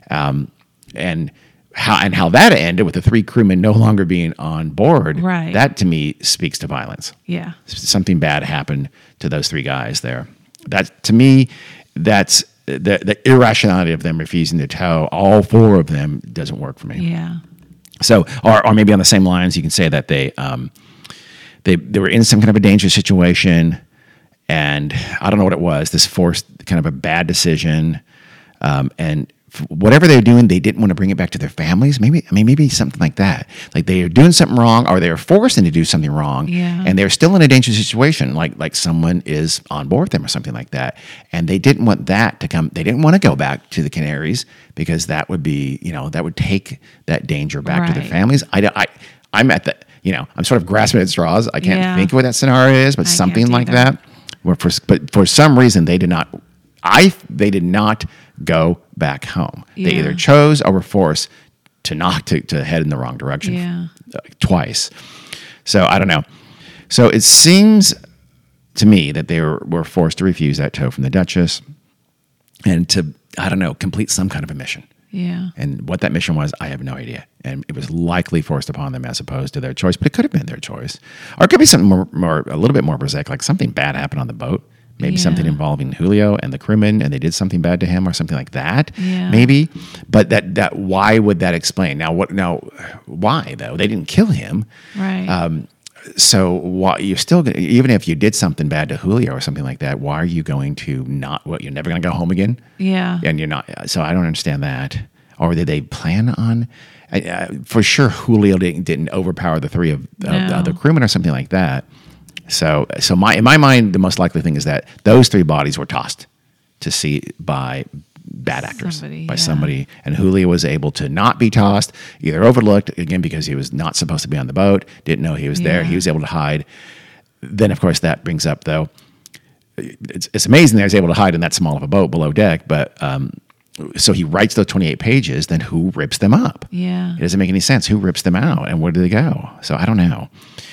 And how that ended with the 3 crewmen no longer being on board. Right. That to me speaks to violence. Yeah. Something bad happened to those 3 guys there. That to me, that's the irrationality of them refusing to tow all 4 of them doesn't work for me. Yeah. So, or maybe on the same lines, you can say that they were in some kind of a dangerous situation, and I don't know what it was. This forced kind of a bad decision, and whatever they were doing, they didn't want to bring it back to their families. Maybe something like that. Like they were doing something wrong, or they were forced into do something wrong, Yeah. and they're still in a dangerous situation. Like someone is on board them or something like that, and they didn't want that to come. They didn't want to go back to the Canaries because that would be, that would take that danger back to their Right. families. I'm at the, I'm sort of grasping at straws. I can't Yeah. think of what that scenario is, but I something can't like either. that. But for some reason, they did not. They did not go back home. They Yeah. either chose or were forced to head in the wrong direction Yeah. twice. So I don't know. So it seems to me that they were forced to refuse that tow from the Duchess and to, I don't know, complete some kind of a mission. Yeah. And what that mission was, I have no idea. And it was likely forced upon them as opposed to their choice, but it could have been their choice. Or it could be something more a little bit more prosaic, like something bad happened on the boat. Maybe Yeah. something involving Julio and the crewmen, and they did something bad to him or something like that. Yeah. Maybe. But that why would that explain? Now why though? They didn't kill him. Right. So why you're still gonna, even if you did something bad to Julio or something like that, why are you going to not? What, you're never going to go home again? Yeah. And you're not. So I don't understand that. Or did they plan on? For sure, Julio didn't overpower the 3 of the other crewmen or something like that. So in my mind, the most likely thing is that those 3 bodies were tossed to sea by bad actors, somebody, and Julio was able to not be tossed, either overlooked again because he was not supposed to be on the boat, didn't know he was there, he was able to hide. Then, of course, that brings up though, it's amazing that he was able to hide in that small of a boat below deck, but so he writes those 28 pages. Then who rips them up? Yeah. It doesn't make any sense. Who rips them out, and where do they go? So I don't know.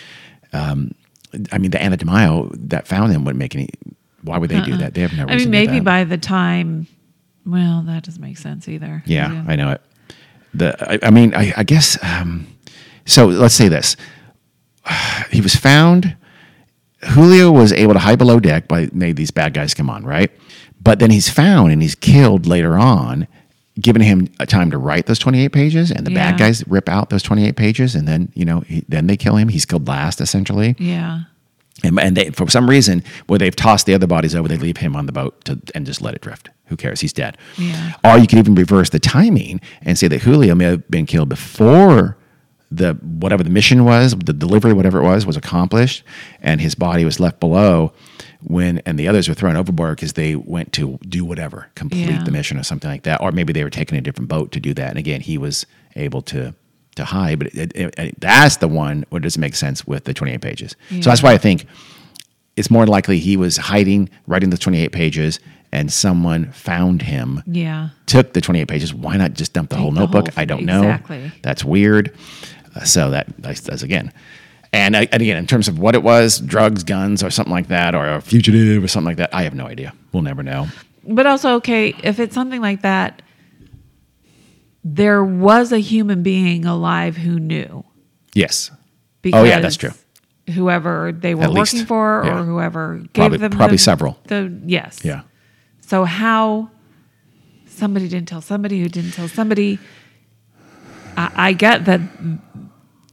The Anna DeMaio that found them wouldn't make any. Why would they do that? They have no reason. maybe to do that. by the time. Well, that doesn't make sense either. Yeah, I know it. I guess. So let's say this: he was found. Julio was able to hide below deck by made these bad guys come on, right? But then he's found and he's killed later on, giving him a time to write those 28 pages, and the bad guys rip out those 28 pages, and then then they kill him. He's killed last, essentially. Yeah. And they, for some reason, where they've tossed the other bodies over, they leave him on the boat and just let it drift. Who cares? He's dead. Yeah. Or you could even reverse the timing and say that Julio may have been killed before whatever the mission was, the delivery, whatever it was accomplished, and his body was left below and the others were thrown overboard because they went to do whatever, complete the mission or something like that. Or maybe they were taking a different boat to do that. And again, he was able to hide, but that's the one where it doesn't make sense with the 28 pages. Yeah. So that's why I think it's more likely he was hiding, writing the 28 pages, and someone found him. Yeah. Took the 28 pages. Why not just dump the whole notebook? I don't know. Exactly. That's weird. So that's again. And again, in terms of what it was, drugs, guns, or something like that, or a fugitive or something like that, I have no idea. We'll never know. But also, okay, if it's something like that, there was a human being alive who knew. Yes. Because Oh, yeah, that's true. Whoever they were At least, working for, yeah. or whoever gave them Probably several. Yes. Yeah. So how somebody didn't tell somebody who didn't tell somebody. I get that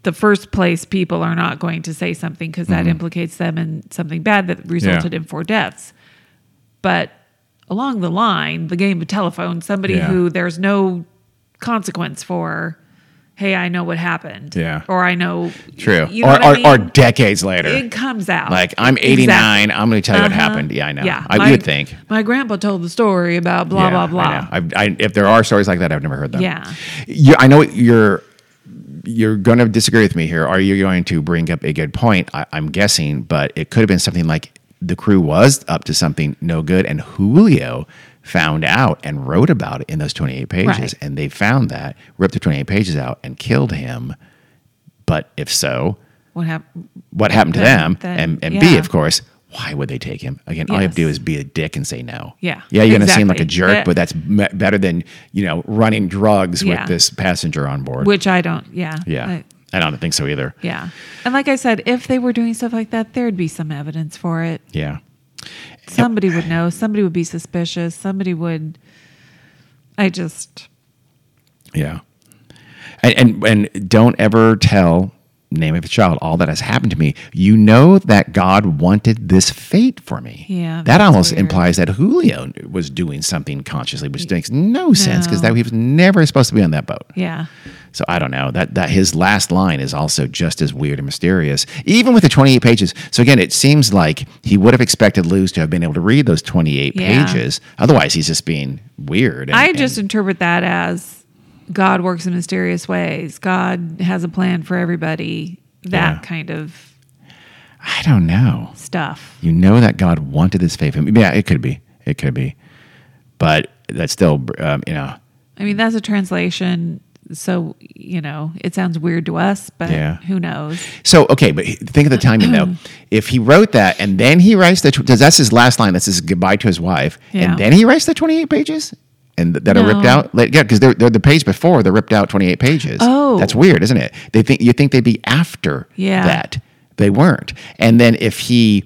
the first place, people are not going to say something because that implicates them in something bad that resulted in 4 deaths. But along the line, the game of telephone, somebody who there's no consequence for, hey, I know what happened. Yeah. Or I know. True. You know or decades later. It comes out. Like, I'm 89. Exactly. I'm going to tell you what happened. Yeah, I know. Yeah. You would think. My grandpa told the story about blah, blah, blah. I know. If there are stories like that, I've never heard them. Yeah. I know you're going to disagree with me here. Are you going to bring up a good point? I'm guessing, but it could have been something like the crew was up to something no good, and Julio found out and wrote about it in those 28 pages. Right. And they found that, ripped the 28 pages out, and killed him. But if so, what happened to them? And B, of course, why would they take him? Again, all you have to do is be a dick and say no. Yeah. Yeah, you're going to seem like a jerk, but that's better than, running drugs with this passenger on board. Which I don't, yeah. I don't think so either. Yeah. And like I said, if they were doing stuff like that, there'd be some evidence for it. Yeah. Somebody would know. Somebody would be suspicious. Somebody would. Yeah. And don't ever tell, name of a child, all that has happened to me. You know that God wanted this fate for me. Yeah. That almost implies that Julio was doing something consciously, which makes no sense because he was never supposed to be on that boat. Yeah. So I don't know. That his last line is also just as weird and mysterious, even with the 28 pages. So again, it seems like he would have expected Luz to have been able to read those 28 pages. Otherwise, he's just being weird. I just interpret that as God works in mysterious ways. God has a plan for everybody. That kind of. I don't know. Stuff. You know that God wanted this faith. Yeah, it could be. It could be. But that's still, I mean, that's a translation. So, it sounds weird to us, but who knows? So, okay, but think of the timing, though. If he wrote that and then he writes that's his last line, that's his goodbye to his wife, and then he writes the 28 pages and that are ripped out? Yeah, because they're the page before, the ripped out 28 pages. Oh. That's weird, isn't it? You think they'd be after that. They weren't. And then if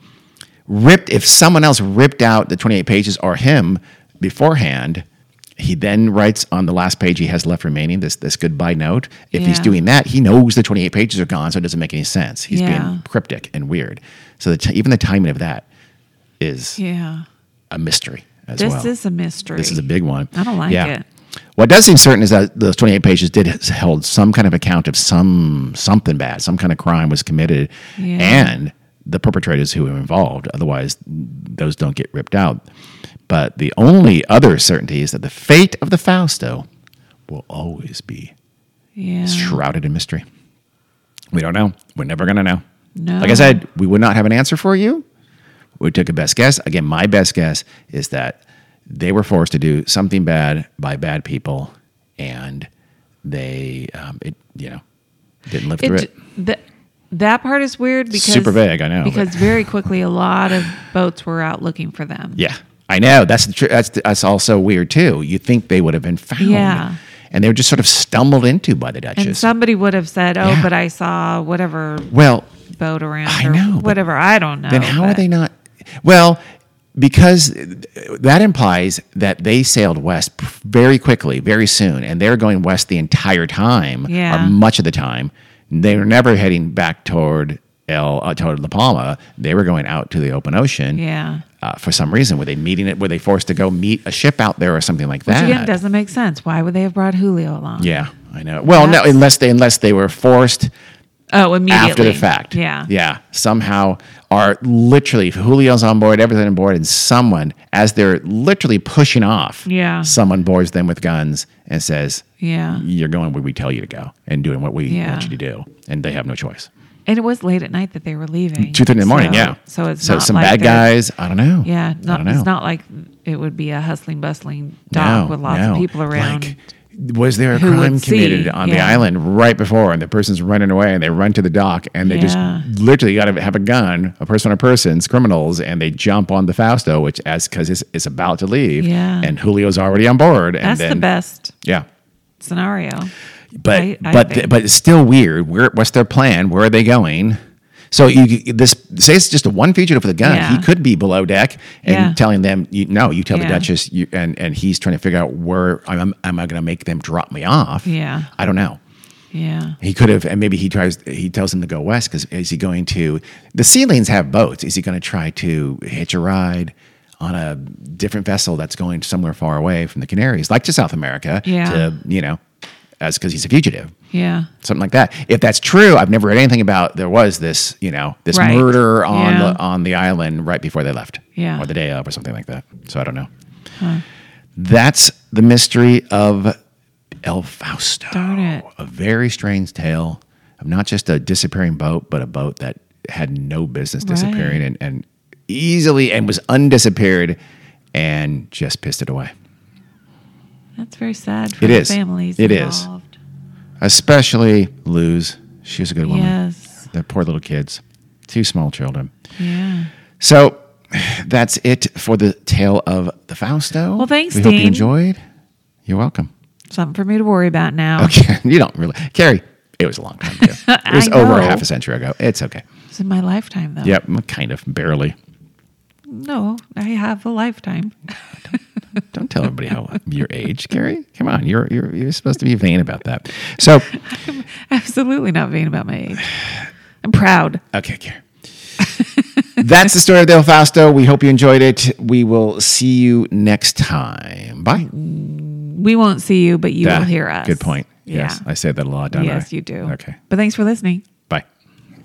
someone else ripped out the 28 pages or him beforehand, he then writes on the last page he has left remaining this goodbye note. If he's doing that, he knows the 28 pages are gone, so it doesn't make any sense. He's being cryptic and weird. So even the timing of that is a mystery as well. This is a mystery. This is a big one. I don't like it. What does seem certain is that those 28 pages did hold some kind of account of something bad, some kind of crime was committed, and the perpetrators who were involved. Otherwise, those don't get ripped out. But the only other certainty is that the fate of the Fausto will always be shrouded in mystery. We don't know. We're never going to know. No. Like I said, we would not have an answer for you. We took a best guess. Again, my best guess is that they were forced to do something bad by bad people, and they, didn't live through it. That part is weird because super vague. I know, because very quickly a lot of boats were out looking for them. Yeah, I know. That's also weird too. You think they would have been found, and they were just sort of stumbled into by the Duchess. And somebody would have said, "Oh, but I saw whatever boat around." I know, whatever. I don't know. Then how are they not? Well, because that implies that they sailed west very quickly, very soon, and they're going west the entire time, or much of the time. They were never heading back toward La Palma. They were going out to the open ocean. Yeah. For some reason, were they forced to go meet a ship out there or something like that? Which again doesn't make sense. Why would they have brought Julio along? Yeah, I know. Well, no, unless they were forced. Oh, immediately after the fact. Yeah. Somehow are literally Julio's on board, everything on board, and someone, as they're literally pushing off, someone boards them with guns and says, "You're going where we tell you to go and doing what we want you to do," and they have no choice. And it was late at night that they were leaving. 2:30 in the morning. So it's not some like bad guys. I don't know. Yeah, I don't know. It's not like it would be a hustling, bustling dock with lots of people around. Like, was there a crime committed on the island right before, and the person's running away, and they run to the dock, and they just literally got to have a gun, a person or persons, criminals, and they jump on the Fausto, because it's about to leave, and Julio's already on board. That's the best scenario. But it's still weird. What's their plan? Where are they going? So say it's just a one fugitive with a gun. He could be below deck and telling them, you tell the Duchess, and he's trying to figure out where am I going to make them drop me off? Yeah. I don't know. Yeah. He could have, and maybe he tells him to go west because is he going to, the Sealings have boats. Is he going to try to hitch a ride on a different vessel that's going somewhere far away from the Canaries, like to South America, as because he's a fugitive? Yeah. Something like that. If that's true, I've never read anything about there was this, this Right. murder Yeah. on the island right before they left. Yeah. Or the day of or something like that. So I don't know. That's the mystery of El Fausto. Darn it. A very strange tale of not just a disappearing boat, but a boat that had no business disappearing and easily and was undisappeared and just pissed it away. That's very sad for It the is. families It is. involved. Especially Luz. She was a good woman. Yes. The poor little kids. 2 small children. Yeah. So that's it for the tale of the Fausto. Well, thanks, We hope you Dean. enjoyed. You're welcome. Something for me to worry about now. Okay. You don't really. Carrie, it was a long time ago. It was I over know. half a century ago. It's okay. It's in my lifetime, though. Yep. Kind of. Barely. No, I have a lifetime. Don't tell everybody how your age, Carrie. Come on. You're supposed to be vain about that. So, I'm absolutely not vain about my age. I'm proud. okay, Carrie. That's the story of Del Fausto. We hope you enjoyed it. We will see you next time. Bye. We won't see you, but you will hear us. Good point. Yeah. Yes. I say that a lot, don't I? Yes, you do. Okay. But thanks for listening.